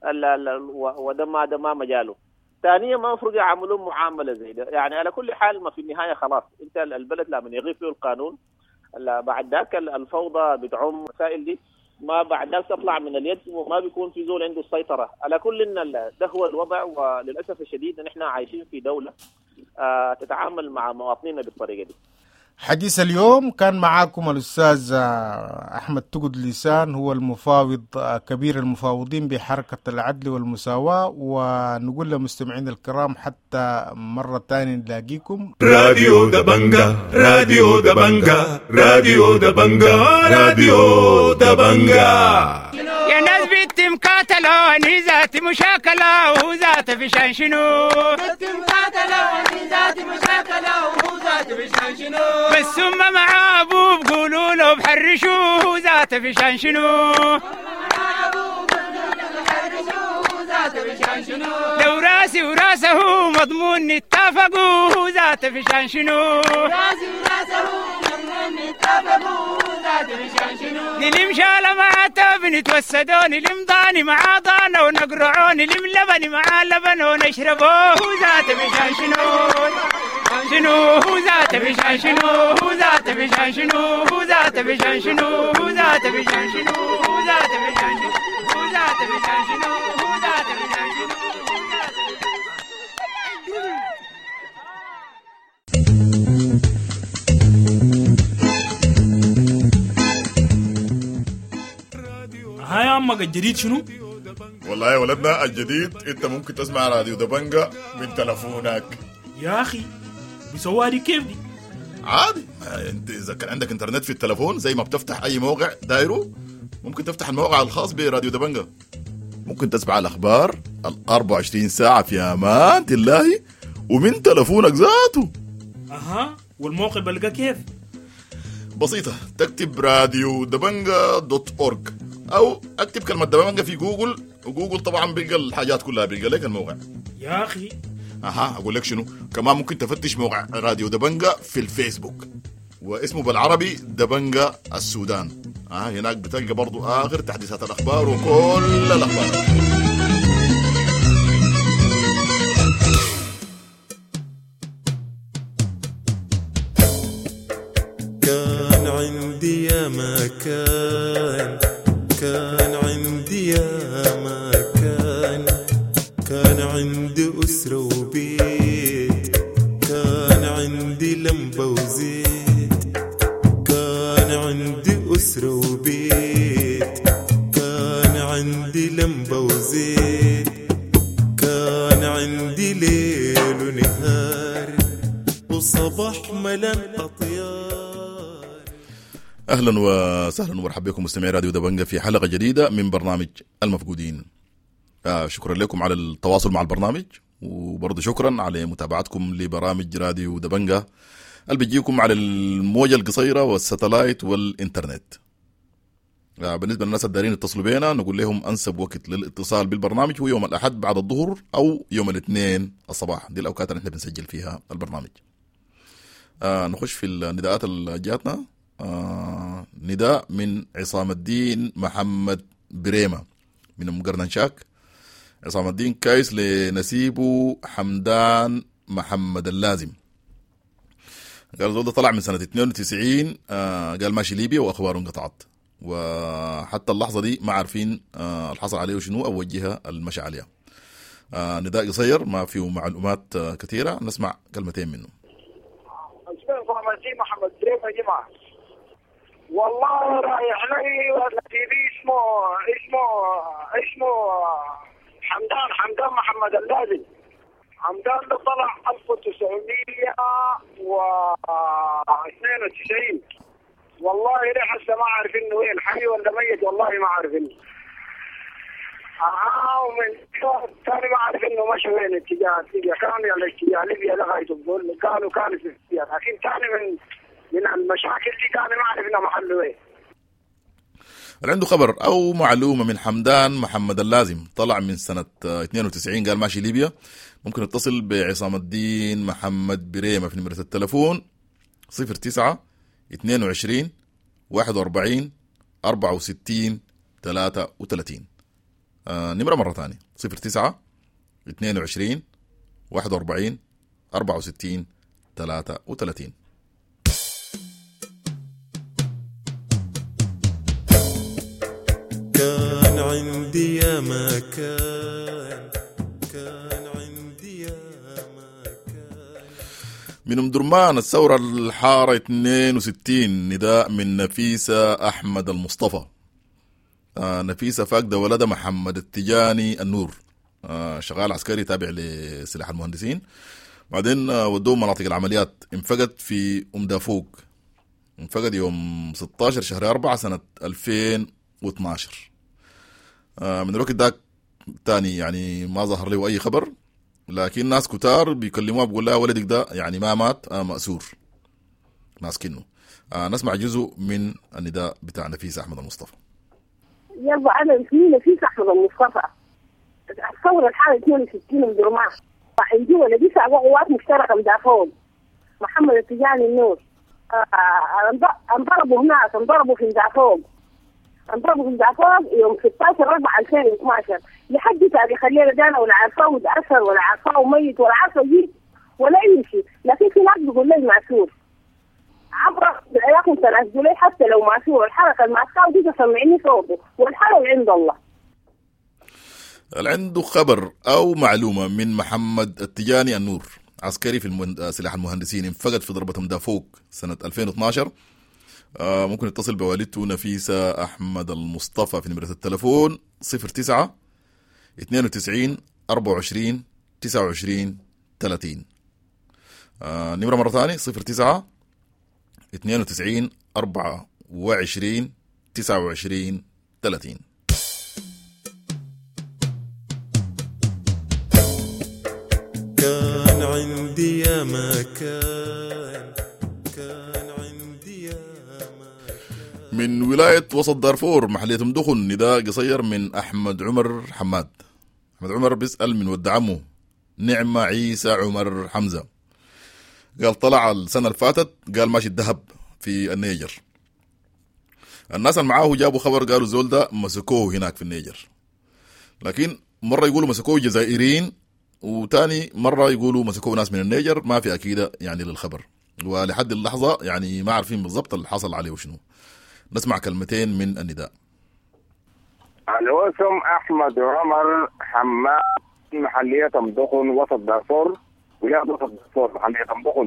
وده ما ده ما مجاله. ثانيا ما المفروض يعاملون معاملة زي ده يعني. على كل حال ما في النهاية خلاص انت البلد لما يغيب فيه القانون، بعد ذاك الفوضى بتعم مسائل دي، ما بعد ذاك تطلع من اليد وما بيكون في زول عنده السيطرة. على كل إن ده هو الوضع، وللأسف الشديد نحن عايشين في دولة آه تتعامل مع مواطنينا بالطريقة دي. حديث اليوم كان معاكم الأستاذ أحمد تقد لسان، هو المفاوض كبير المفاوضين بحركة العدل والمساواة، ونقول للمستمعين الكرام حتى مرة تانية نلاقيكم. راديو دبنجا راديو دبنجا راديو دبنجا راديو دبنجا. يا ناس بنتي مقاتلة واني ذاتي مشاكلة وهو ذاتي في شان شنو، بنتي مقاتلة واني ذاتي مشاكلة وهو ذاتي في شان شنو، بس هم مع ابوه بقولوا له بحرشوه وهو ذاتي في شان شنو، لو راسي وراسه مضمون نتفقوا ذات فشان شنو راسي وراسه مرة نتفقوا ذات فشان شنو نلم شالماته بنتوسدوا نلم ضاني مع ضانا ونقرعوا نلم لبني مع لبن ونشربوا ذات فشان شنو شنو ذات فشان شنو ذات فشان شنو ذات فشان شنو ذات فشان شنو ذات فشان شنو ذات فشان شنو ذات فشان شنو. هاي عمك الجديد شنو؟ والله يا ولدنا الجديد انت ممكن تسمع راديو دبنجة من تلفونك. يا اخي بيسووها دي كيف دي؟ عادي، انت اذا كان عندك انترنت في التلفون زي ما بتفتح اي موقع دايره ممكن تفتح الموقع الخاص براديو دبنجة. ممكن تسمع الاخبار ال أربعة وعشرين ساعة في امان الله ومن تلفونك ذاته. اها، والموقع بلقى كيف؟ بسيطة، تكتب راديو دبنجة دوت اورج او اكتب كلمة دبنجة في جوجل، وجوجل طبعا بيلقى الحاجات كلها، بيلقى لك الموقع. يا اخي اها، اقول لك شنو كمان، ممكن تفتش موقع راديو دبنجة في الفيسبوك واسمه بالعربي دبنجة السودان. اه هناك بتلقى برضو اخر تحديثات الاخبار وكل الاخبار. كان عندي يا مكان، كان عندي يا مكان، كان عندي أسرة وبيت، كان عندي لمبة وزيت، كان عندي أسرة وبيت، كان عندي لمبة وزيت، كان عندي ليل ونهار وصباح ملان أطيار. اهلا وسهلا ومرحبا بكم مستمعي راديو دبنجة في حلقة جديدة من برنامج المفقودين. آه شكرا لكم على التواصل مع البرنامج، وبرضه شكرا على متابعتكم لبرامج راديو دبنجة اللي بيجيكم على الموجة القصيرة والساتلايت والإنترنت. آه بالنسبة للناس الدارين يتصلوا بينا نقول لهم أنسب وقت للاتصال بالبرنامج هو يوم الأحد بعد الظهر أو يوم الاثنين الصباح، دي الأوقات اللي احنا بنسجل فيها البرنامج. آه نخش في النداءات اللي جاتنا. آه نداء من عصام الدين محمد بريمة من مقرنشاك. عصام الدين كايس لنسيبه حمدان محمد اللازم. قال زود طلع من سنة اثنين وتسعين، آه قال ماشي ليبيا وأخباره انقطعت، وحتى اللحظة دي ما عارفين آه الحصل عليه وشنو أو وجهها المشي عليها. آه نداء قصير ما فيه معلومات آه كثيرة، نسمع كلمتين منه. عصام الدين محمد بريمة يا جماعة، والله رايح لي نسيبي اسمه اسمه اسمه حمدان حمدان محمد اللازم. حمدان ده طلع ألف وتسعمية واثنين وتسعين، والله ليه حتى ما عارف انه وين حي ولا ميت، والله ما عارف انه. اه ومن ثاني ما عارف انه مشى وين اتجاه اتجاه كان يلا اتجاه ليبيا لغايه تقول كانوا كانوا في الاتجاه، لكن ثاني من من المشاكل دي كان ما عرفنا محله وين. عنده خبر او معلومه من حمدان محمد اللازم طلع من سنه اثنين وتسعين قال ماشي ليبيا، ممكن اتصل بعصام الدين محمد بريمة في نمره التلفون صفر تسعة اثنين وعشرين واحد وأربعين أربعة وستين ثلاثة وثلاثين. آه نمره مره ثانيه صفر تسعة اثنين وعشرين واحد وأربعين أربعة وستين ثلاثة وثلاثين. كان عندي يا مكان، كان عندي يا مكان. من ام درمان الثورة الحارة اثنين وستين نداء من نفيسة أحمد المصطفى. آه نفيسة فاقدة ولدها محمد التجاني النور، آه شغال عسكري تابع لسلاح المهندسين، بعدين آه ودوه مناطق العمليات. انفقد في أم دافوق، انفقد يوم ستة عشر شهر أربعة سنة ألفين واثناشر. آه من الوقت داك تاني يعني ما ظهر له أي خبر، لكن ناس كتار بيكلموها بيقول لها ولدك ده يعني ما مات، آه مأسور ماسكينه. آه نسمع جزء من النداء بتاع نفيسة أحمد المصطفى. يلا أنا اسمي نفيسة أحمد المصطفى، الثورة الحالة اثنين وستين من درمان. عندي ولدي ساقوا قوات مشتركة مدافعون محمد التجاني النور. انضربوا هناك، انضربوا في مدافعون، انضربوا في مدافعون يوم ستة عشر أربعة ألفين واثناشر لحد تاريخ الليلة ده أنا ولا عارفاه وتأثر ولا عارفاه ميت ولا عارفه جيت ولا أي شيء. لكن في ناس بيقول لي معسور عبر لكن تنزلوا لي حتى لو معسور الحركة المعسكرة ودي تسمعني صوته والحرب عند الله. هل عنده خبر أو معلومة من محمد التجاني النور عسكري في المهند... سلاح المهندسين انفقد في ضربة مدافوق سنة ألفين واثناشر؟ آه ممكن يتصل بوالدته نفيسة أحمد المصطفى في نمرة التلفون صفر تسعة اثنين وتسعين أربعة وعشرين تسعة وعشرين ثلاثين. آه نمرة مرة ثانية صفر تسعة اثنين وتسعين أربعة وعشرين تسعة وعشرين ثلاثين. كان عندي يا ما كان كان عندي يا ما كان. من ولاية وسط دارفور محلية مدخن نداء قصير من أحمد عمر حماد. أحمد عمر بيسأل من ود عمه نعمة عيسى عمر حمزة. قال طلع السنة اللي فاتت قال ماشي الذهب في النيجر. الناس اللي معاه جابوا خبر قالوا زول ده مسكوه هناك في النيجر، لكن مرة يقولوا مسكوه جزائريين وتاني مرة يقولوا مسكوه ناس من النيجر. ما في أكيدة يعني للخبر، ولحد اللحظة يعني ما عارفين بالضبط اللي حصل عليه وشنو. نسمع كلمتين من النداء. الوسم أحمد عمر حماد محلية مدخن وسط دارفور ولاية وسط دارفور محلية مدخن.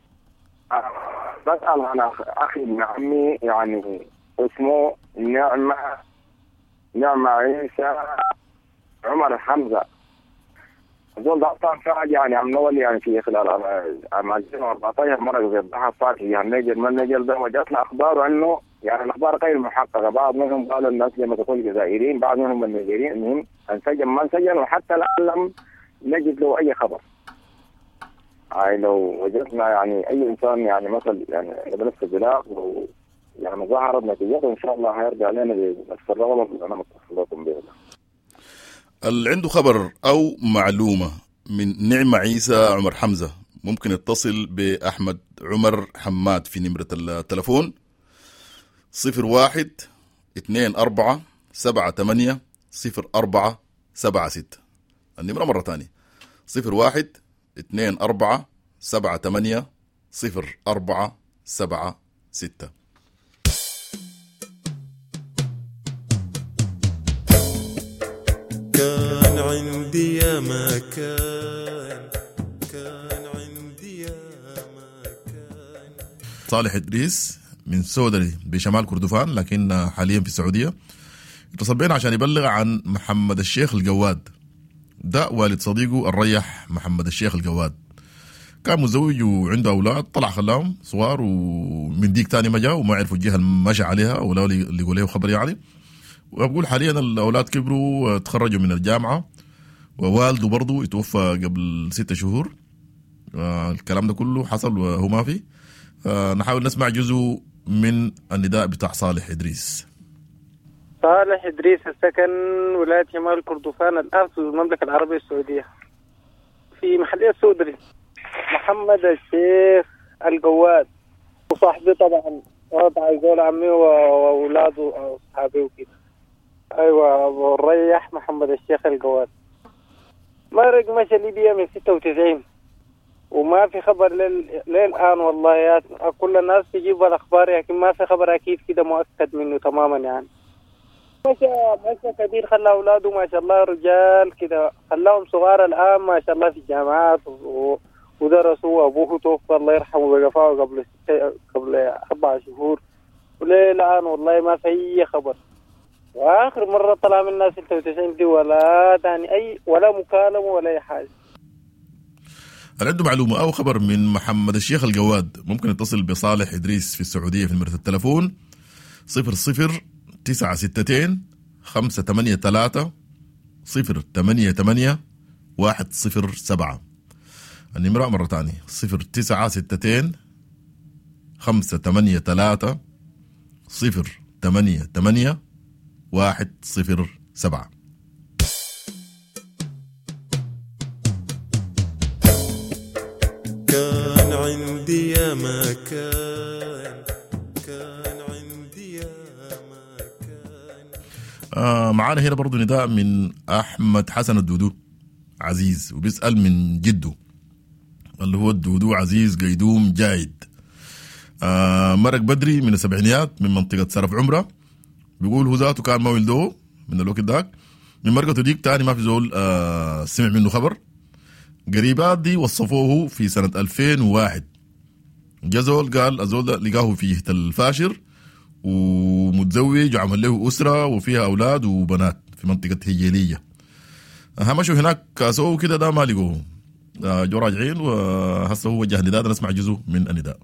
بسأل عن أخي ابن عمي يعني اسمه نعمة نعمة عيسى عمر حمزة. دول ده أصلا فعل يعني عم نولي يعني في خلال عام ألفين وأربعة عشر مرة بيضحى صار في النيجر من النيجر ده وجاتنا أخبار عنه يعني الأخبار غير محققة. بعض منهم قالوا الناس لما تقول جزائريين، بعض منهم النيجيريين انهم انسجن ما انسجن، وحتى الآن لم نجد له أي خبر. يعني لو وجدنا يعني أي إنسان يعني مثل يعني بنفس البلاغ يعني ظهرت نتيجته إن شاء الله هيرجع لنا بنفس الرغبة اللي أنا متصل لكم بها. اللي عنده خبر أو معلومة من نعمة عيسى عمر حمزة ممكن يتصل بأحمد عمر حماد في نمرة التلفون صفر واحد اثنين أربعة سبعة ثمانية صفر أربعة سبعة ستة. النمرة مرة تانية صفر واحد اثنين أربعة سبعة ثمانية صفر أربعة سبعة ستة. كان عندي يا ما كان كان عندي يا ما كان. صالح إدريس من سودري بشمال كردفان لكن حاليا في السعودية اتصل بينا عشان يبلغ عن محمد الشيخ الجواد. ده والد صديقه الريح محمد الشيخ الجواد، كان مزوج وعنده أولاد، طلع خلاهم صغار ومن ديك تاني ما جاء وما عرفوا الجهة المشى عليها ولا اللي يقول له خبر يعني. وأقول حاليا الأولاد كبروا تخرجوا من الجامعة، ووالده برضو يتوفى قبل ستة شهور. آه الكلام ده كله حصل وهو ما في. آه نحاول نسمع جزء من النداء بتاع صالح إدريس. صالح إدريس السكن ولاية شمال كردفان الآن في المملكة العربية السعودية في محلية سودري. محمد الشيخ الجواد وصاحبي طبعا وضع يقول عمي وأولاده وصحابي وكده. أيوة أبو الريح محمد الشيخ الجواد مرق مشى ليبيا من ستة وتسعين وما في خبر لل... للآن والله يا كل الناس تجيب الأخبار لكن ما في خبر أكيد كده مؤكد منه تماما يعني. مشى مشى كبير خلى أولاده ما شاء الله رجال كده، خلاهم صغار الآن ما شاء الله في الجامعات و... ودرسوا. وأبوه توفى الله يرحمه بقفاه قبل ست... قبل أربع شهور وللآن والله ما في أي خبر. وآخر مرة طلع من الناس ستة وتسعين دي ولا يعني أي ولا مكالمة ولا أي حاجة. هل عنده معلومة أو خبر من محمد الشيخ الجواد ممكن يتصل بصالح إدريس في السعودية في نمرة التلفون صفر صفر تسعة ستتين خمسة ثمانية ثلاثة صفر ثمانية ثمانية واحد صفر سبعة. النمرة مرة تانية صفر تسعة ستتين خمسة ثمانية ثلاثة صفر ثمانية ثمانية واحد صفر سبعة. عندي يا مكان كان عندي يا آه معانا هنا برضو نداء من أحمد حسن الدودو عزيز، وبيسأل من جده اللي هو الدودو عزيز قيدوم جايد. آه مرق بدري من السبعينيات من منطقة سرف عمرة، بيقول هو ذاته كان ما ولده من الوقت داك، من مرقته ديك تاني ما في زول آه سمع منه خبر. قريبات دي وصفوه في سنة ألفين وواحد، جزول قال الزول ده لقاه في تل فاشر ومتزوج وعمل له أسرة وفيها أولاد وبنات في منطقة هجيلية. همشوا هناك كاسوه كده، ده ما لقوه، جو راجعين وهسه هو وجه نداء. نسمع جزء من النداء.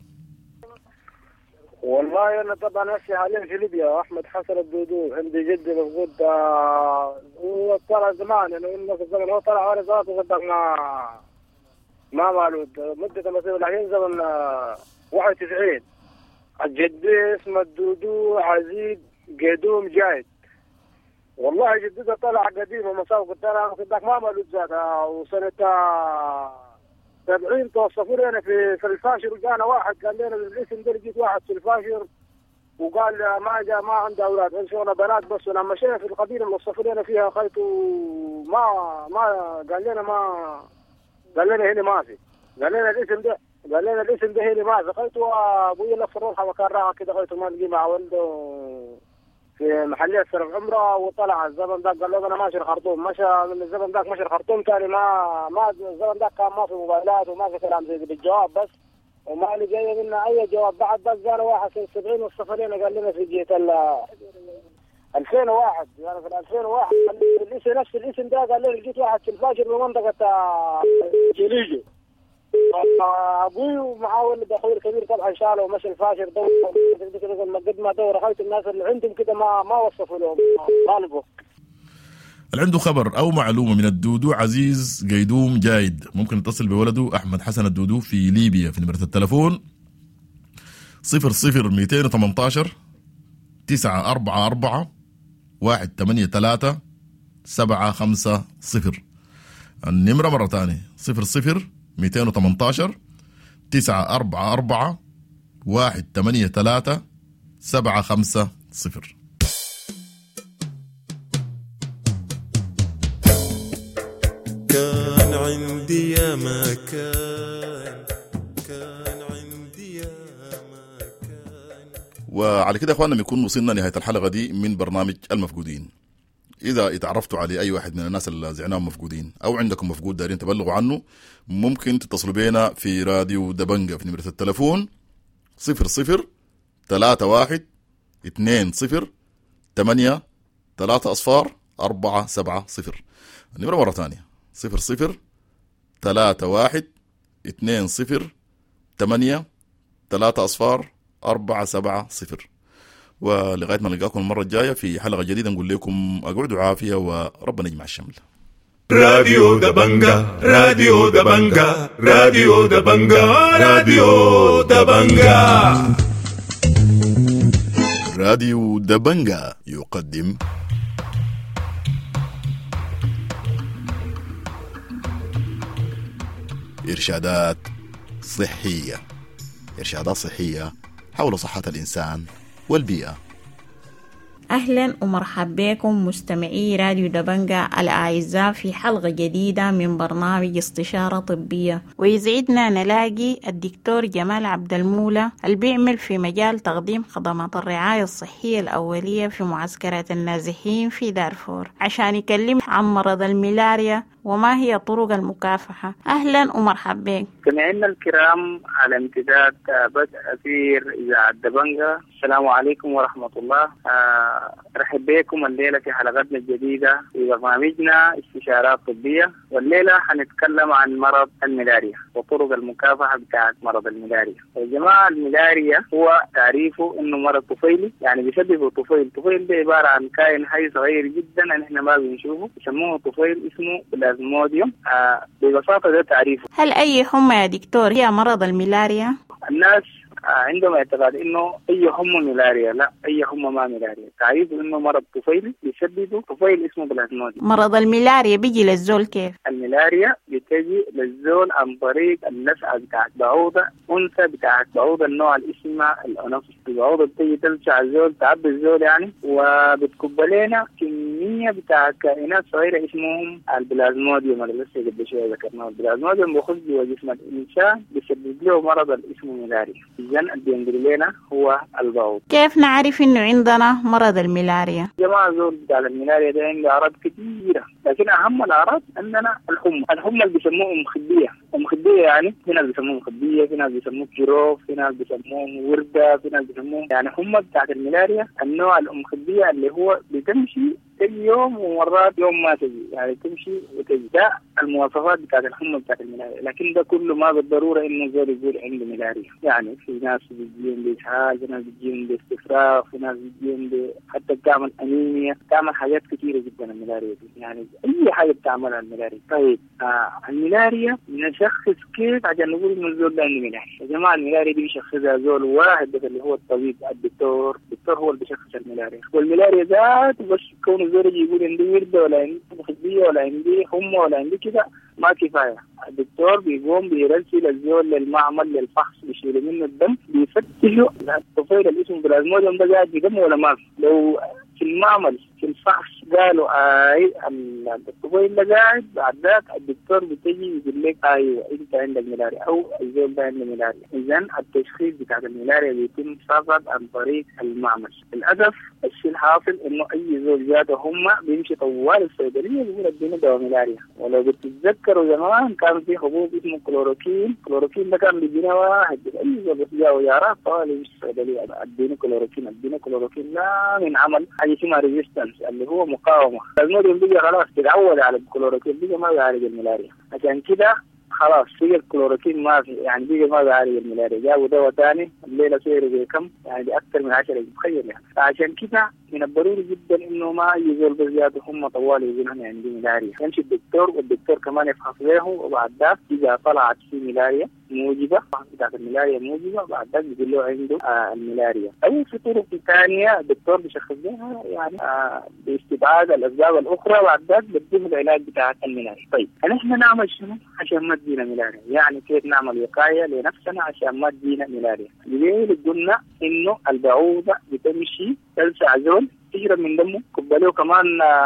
والله انا طبعا ماشي حاليا في ليبيا. احمد حسن الدودو عندي جدي موجود. هو طلع زمان يعني في الزمن، هو طلع وانا ذاته صدق ما ما مالود مدة مسيرة الحين زمن واحد وتسعين. الجدي اسمه الدودو عزيز قيدوم جايد. والله جدته طلع قديم ومساوي، قلت له صدق ما مالود ذاتها. وسنة سبعين توصفوا لنا في في الفاشر، وجانا واحد قال لنا الاسم ده، لقيت واحد في الفاشر وقال ما جاء ما عنده اولاد، انشونا بنات بس. ولما مشينا في القبيله اللي وصفوا لنا فيها خيطوا ما ما قال لنا ما قال لنا هنا ما في، قال لنا الاسم ده قال لنا الاسم ده هنا ما في. خيطوا ابوي لف الروحه وكان راح كده، خيطوا ما لقي مع ولده في محلية سرف عمره. وطلع الزمن ذاك قال له انا ماشي الخرطوم، مشى من الزمن ذاك مشى الخرطوم ثاني. ما ما الزمن ذاك كان ما في موبايلات وما في كلام زي بالجواب بس، وما لقينا منا اي جواب. بعد بس جانا واحد في سبعين وصف لنا قال لنا في جهه ال ألفين وواحد، يعني في ألفين وواحد الاسم نفس الاسم ده قال لنا لقيت واحد في الفاجر بمنطقه جليجي. ابوي ومعاه ولد اخوي الكبير طبعا شالوا ومشى الفاشر دور قد ما دور خيط الناس اللي عندهم كده ما ما وصفوا لهم ما لقوا. اللي عنده خبر او معلومه من الدودو عزيز قيدوم جايد ممكن يتصل بولده احمد حسن الدودو في ليبيا في نمره التلفون صفر صفر مئتين وثمانية عشر تسعة أربعة أربعة واحد ثمانية ثلاثة سبعة خمسة صفر. النمره مره ثانيه صفر صفر مئتين وثمانية عشر تسعة أربعة أربعة واحد ثمانية ثلاثة سبعة خمسة صفر. كان عندي يا مكان كان عندي يا مكان. وعلى كده يا اخواننا بنكون وصلنا نهايه الحلقه دي من برنامج المفقودين. إذا اتعرفتوا على أي واحد من الناس اللي زعناهم مفقودين أو عندكم مفقود دارين تبلغوا عنه، ممكن تتصلوا بينا في راديو دبنجة في نمرة التلفون صفر صفر ثلاثة واحد اثنين صفر ثمانية ثلاثة أصفار أربعة سبعة صفر. النمرة مرة ثانية صفر صفر ثلاثة واحد اثنين صفر ثمانية ثلاثة أصفار أربعة سبعة صفر. ولغاية ما نلقاكم المرة الجاية في حلقة جديدة نقول لكم اقعدوا عافية وربنا يجمع الشمل. راديو دبنجة راديو دبنجة راديو دبنجة راديو دبنجة راديو دبنجة يقدم إرشادات صحية، إرشادات صحية حول صحة الإنسان والبيئة. أهلا ومرحبا بكم مستمعي راديو دبنجة الأعزاء في حلقة جديدة من برنامج استشارة طبية. ويسعدنا نلاقي الدكتور جمال عبد المولى اللي بيعمل في مجال تقديم خدمات الرعاية الصحية الأولية في معسكرات النازحين في دارفور عشان يكلم عن مرض الملاريا وما هي طرق المكافحة. أهلا ومرحبا بك. سمعنا الكرام على امتداد بدء أثير إذاعة دبنجة. السلام عليكم ورحمة الله. أه رحب بكم الليلة في حلقتنا الجديدة في برنامجنا استشارات طبية. والليلة حنتكلم عن مرض الملاريا وطرق المكافحة بتاعت مرض الملاريا. يا جماعة الملاريا هو تعريفه إنه مرض طفيلي، يعني بيسببه طفيل. الطفيل ده عبارة عن كائن حي صغير جدا نحن ما بنشوفه، يسموه طفيل اسمه بلازموديوم. آه ببساطة ده تعريفه. هل أي حمى يا دكتور هي مرض الملاريا؟ الناس عندهم اعتقاد انه اي حمى ملاريا، لا اي حمى ما ملاريا. تعريفه انه مرض طفيلي يسببه طفيل اسمه بلازموديوم. مرض الملاريا بيجي للزول كيف؟ الملاريا بت... بتجي للزول عن طريق اللسعة بتاعت بعوضة أنثى بتاعت بعوضة النوع اللي اسمها الأنف. البعوضة بتجي تلسع الزول تعبي الزول يعني، وبتكب لنا كمية بتاعت كائنات صغيرة اسمهم البلازموديوم اللي لسه قبل شوية ذكرناه. البلازموديوم بيخش جوا جسم الإنسان بيسبب له مرض اللي اسمه ملاريا. إذن اللي بينقل لنا هو البعوض. كيف نعرف إنه عندنا مرض الملاريا؟ جماعة زول بتاع الملاريا ده عنده أعراض كثيرة، لكن أهم الأعراض عندنا الحمى. الحمى اللي بيسموه مخدية. ومخدية يعني في ناس بيسموه مخدية، في ناس بيسموه جروف، في ناس بيسموه وردة، في ناس بيسموه يعني حمى بتاعت الملاريا. النوع المخدية اللي هو بتمشي تجي يوم ومرات يوم ما تجي، يعني تمشي وتجي. ده المواصفات بتاعت الحمى بتاعت الملاريا، لكن ده كله ما بالضرورة إنه الزول يقول عنده ملاريا. يعني في ناس بيجيهم بإسهال، في ناس بيجيهم باستفراغ، في ناس بيجيهم ب... حتى بتعمل أنيميا، بتعمل حاجات كثيرة جدا الملاريا دي، يعني أي حاجة بتعملها الملاريا. طيب آه الملاريا نشخص كيف عشان نقول إنه الزول ده عنده ملاريا؟ يا جماعة الملاريا دي بيشخصها زول واحد بس اللي هو الطبيب الدكتور. الدكتور هو اللي بيشخص الملاريا. والملاريا ذات بس كون الزول يجي يقول عندي وردة ولا عندي مخدية ولا عندي حمى ولا عندي كده ما كفاية. الدكتور بيقوم بيرسل الزول للمعمل للفحص، بيشيل منه الدم، بيفتشوا الطفيل اللي اسمه بلازموديوم ده قاعد بدم ولا ما في. لو في المعمل في الفحص قالوا اي الطفيل ده قاعد، بعد ذاك الدكتور بتجي يقول لك ايوه انت عندك ملاريا او الزول ده عنده ملاريا. اذا التشخيص بتاع الملاريا بيتم فقط عن طريق المعمل. للاسف الشيء الحاصل انه اي زول جاته هم بيمشي طوال الصيدليه بيقول اديني دواء ملاريا. ولو بتتذكروا زمان كان في حبوب اسمه كلوروكين. كلوروكين ده كان بيدينا واحد اي زول جاء يعرف طوال يمشي الصيدليه اديني كلوروكين اديني كلوروكين. لا من عمل حاجه اسمها ريزيستنس اللي هو مقاومه. الموديل بيجي خلاص تتعود على الكلوروكين، بيجي ما بيعالج الملاريا. عشان كده خلاص في الكلوروكين ما في، يعني بيجي ما بيعالج الملاريا. جابوا دواء ثاني الليله سعره بكم يعني باكثر من عشرة تخيل يعني. فعشان كده من الضروري جدا انه ما يزول بزياده هم طوال يقولون انا عندي ملاريا، يمشي الدكتور والدكتور كمان يفحص له، وبعد ذاك اذا طلعت في ملاريا موجبه بتاعت الملاريا موجبه بعد ذاك بيقول له عنده آه الملاريا. او في طرق ثانيه الدكتور بيشخص لها يعني آه باستبعاد الاسباب الاخرى، بعد ذاك بيديه العلاج بتاع الملاريا. طيب احنا نعمل شنو عشان ما تجينا ملاريا؟ يعني كيف نعمل وقايه لنفسنا عشان ما تجينا ملاريا؟ اللي قلنا انه البعوضه بتمشي تلسع زول تجرب من دمه، كبله كمان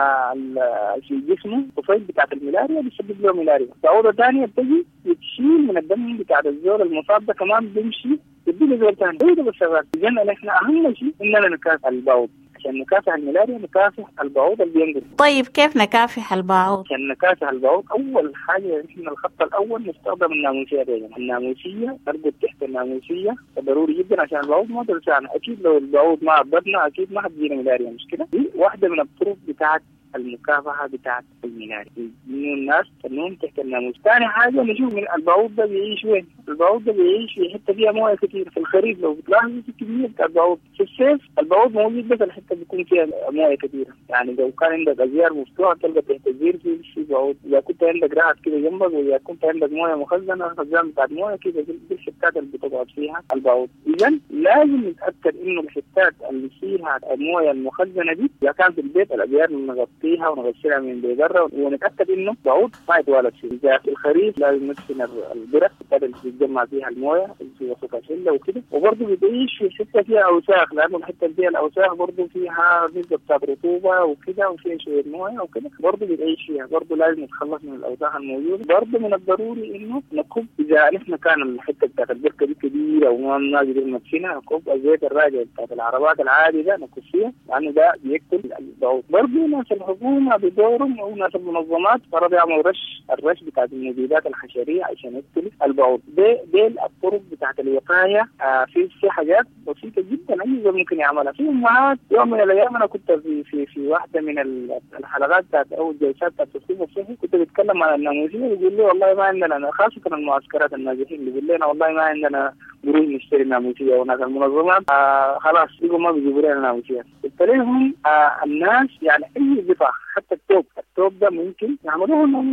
في جسمه طفيل بتاعت الملاريا بيسبب له ملاريا. بعوضة ثانية بتجي بتشيل من الدم بتاعت الزول المصاب ده كمان بيمشي بدي له زول ثاني. ايه ده بس شغال. اذا احنا اهم شيء اننا نكافح البعوض. عشان نكافح الملاريا نكافح البعوض اللي بينقل. طيب كيف نكافح البعوض؟ عشان نكافح البعوض اول حاجه احنا الخط الاول نستخدم الناموسيه دي. الناموسيه نربط تحت الناموسيه ضروري جدا عشان البعوض ما تلسعنا. اكيد لو البعوض ما عبدنا اكيد ما حتجينا ملاريا، مش كده؟ دي واحده من الطرق بتاعت المكافحة بتاعت الملاريا، إنه الناس تنوم تحت الناموس. ثاني حاجة نشوف من البعوض ده بيعيش وين. البعوض ده بيعيش في حتة فيها موية كتير. في الخريف لو بتلاحظوا في كمية بتاع البعوض. في الصيف البعوض موجود بس الحتة بيكون فيها موية كتير. يعني لو كان عندك أزيار مفتوحة تلقى تحت الزير في في بعوض. إذا كنت عندك رعد كده جنبك، وإذا كنت عندك موية مخزنة خزان بتاعت موية كده دي الحتات اللي بتقعد فيها البعوض. إذا لازم نتأكد إنه الحتات اللي فيها الموية المخزنة دي إذا كان في البيت الأزيار نغطيها ونغسلها من بيضرة، ونتأكد إنه بعوض ما يتوالد فيه. إذا في الخريف لازم ندفن البرك اللي بتتجمع فيها المويه في وسط الشله وكده. وبرضه بتعيش في حته فيها اوساخ، لانه الحته اللي فيها الاوساخ برضه فيها نسبه بتاعت رطوبه وكده وفيها شويه مويه وكده، برضه بتعيش فيها. برضه لازم نتخلص من الاوساخ الموجوده. برضه من الضروري انه نكب اذا نحن كان الحته بتاعت البركه دي كبيره وما نقدر ندفنها، نكب الزيت الراجع بتاعت العربات العادي ده نكب فيها، لانه ده بيقتل البعوض. برضه ناس الحكومه بدورهم او ناس المنظمات فرضوا يعملوا رش الرش بتاعت المبيدات الحشريه عشان يقتل البعوض. دي دي الطرق بتاعت الوقايه. آه في في حاجات بسيطه جدا اي زول ممكن يعملها. في امهات يوم من الايام انا كنت في في في واحده من الحلقات بتاعت او الجلسات بتاعت التصوير الصحي كنت بتكلم عن الناموسيه، يقول لي والله ما عندنا، خاصه المعسكرات الناجحين اللي يقول لنا والله ما عندنا قروش نشتري ناموسيه، وناس المنظمات آه خلاص يقولوا ما بيجيبوا لنا ناموسيه. قلت لهم آه الناس يعني اي قطع حتى الثوب، الثوب ده ممكن يعملوه ناموسيه.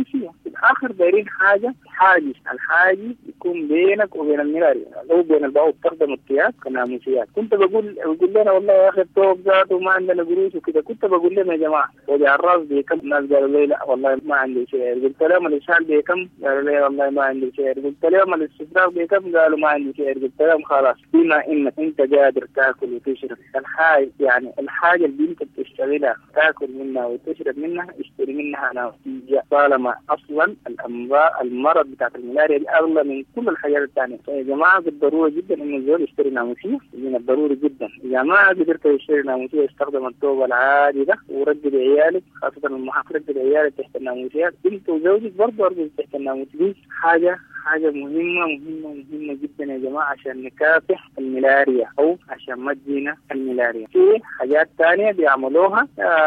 الآخر دايرين حاجة حاجز، الحاجز يكون بينك وبين الملاريا أو بين البعوض تستخدم الطياب كناموسيات. كنت بقول بقول لنا والله يا أخي التوب ذاته ما عندنا قروش وكده، كنت بقول لهم يا جماعة وجع الراس بكم؟ الناس قالوا لي لا والله ما عندي شيء. قلت لهم الإشعال بكم؟ قالوا لي والله ما عندي شيء. قلت لهم الاستفراغ بكم؟ قالوا ما عندي شيء. قلت لهم خلاص بما إنك أنت قادر تاكل وتشرب الحاجة، يعني الحاجة اللي أنت بتشتغلها تاكل منها وتشرب منها اشتري منها نتيجة، طالما أصلا الأمراض المرض بتاعت الملاريا دي أغلى من كل الحاجات الثانية. يا جماعة بالضرورة جدا إنه الزول يشتري ناموسية، من الضروري جدا. إذا ما قدرت تشتري ناموسية استخدم التوب العادي ده ورجل عيالك، خاصة المحاق رجل عيالك تحت الناموسيات، أنت وزوجك برضه أرجل تحت الناموسيات. حاجة حاجة مهمة مهمة مهمة جدا يا جماعة عشان نكافح الملاريا أو عشان ما تجينا الملاريا. في حاجات تانية بيعملوها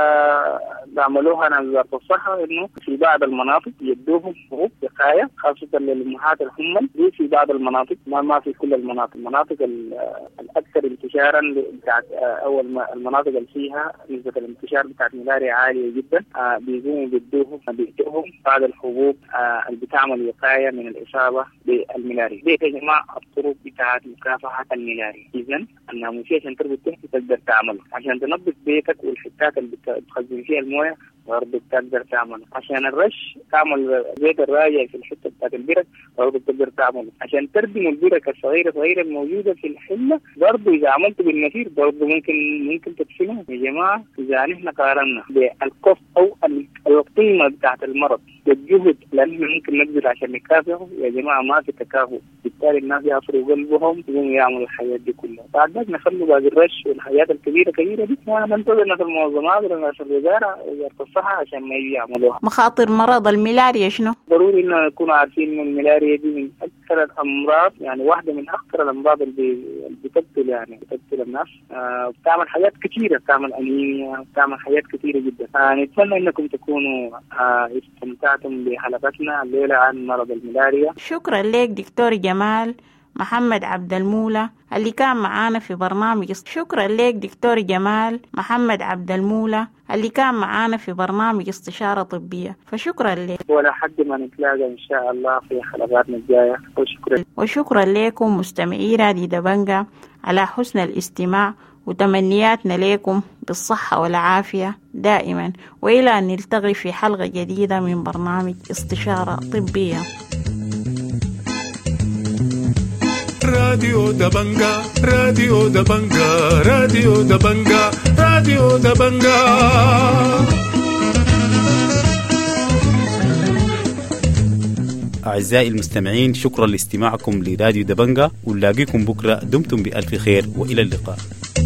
آه بيعملوها ناس وزارة الصحة، إنه في بعض المناطق يدوهم حبوب وقاية خاصة للأمهات الحمل دي في بعض المناطق، ما ما في كل المناطق. المناطق الأكثر انتشارا بتاعت أو المناطق اللي فيها نسبة الانتشار بتاعت الملاريا عالية جدا آه بيقوموا بيدوهم بيدوهم بعض الحبوب آه اللي بتعمل وقاية من الإصابة بالملاريا. دي يا جماعة الطرق بتاعت مكافحة الملاريا. إذن الناموسية عشان تربط تحت تقدر تعمل، عشان تنظف بيتك والحتات اللي بتخزن فيها المويه برضه بتقدر تعمل، عشان الرش تعمل زيت الراجع في الحته بتاعت البرك برضه بتقدر تعمل، عشان تردم البرك الصغيره صغيره الموجوده في الحله برضه اذا عملت بالنثير برضه ممكن ممكن تدفنها. يا جماعه اذا نحن قارنا بالكف او القيمه بتاعت المرض بالجهد اللي نحن ممكن نقدر عشان نكافحه، يا جماعه ما في تكافؤ، بالتالي الناس يعصروا قلبهم يقوموا يعملوا الحياه دي كلها. بعد ذلك نخلوا باقي الرش والحاجات الكبيره كبيره دي ننتظر في المنظمات ولا في الوزاره وزاره الصحة عشان ما يعملوها. مخاطر مرض الملاريا شنو؟ ضروري إن نكون عارفين إن الملاريا دي من أكثر الأمراض، يعني واحدة من أكثر الأمراض اللي بتقتل يعني بتقتل الناس. آه بتعمل حاجات كثيرة، بتعمل أنيميا، بتعمل حاجات كثيرة جدا. آه نتمنى إنكم تكونوا آه استمتعتم بحلقتنا الليلة عن مرض الملاريا. شكرا لك دكتور جمال محمد عبد المولى اللي كان معانا في برنامج. شكرا لك دكتور جمال محمد عبد المولى اللي كان معانا في برنامج استشارة طبية، فشكرا لك. ولا حد ما نتلاقى إن شاء الله في حلقاتنا الجاية. وشكرا وشكرا لكم مستمعي راديو دبنجة على حسن الاستماع، وتمنياتنا لكم بالصحة والعافية دائما، وإلى أن نلتقي في حلقة جديدة من برنامج استشارة طبية. راديو دبنجا راديو دبنجا راديو دبنجا راديو دبنجا. أعزائي المستمعين، شكرا لاستماعكم لراديو دبنجا، ونلاقيكم بكرة. دمتم بألف خير وإلى اللقاء.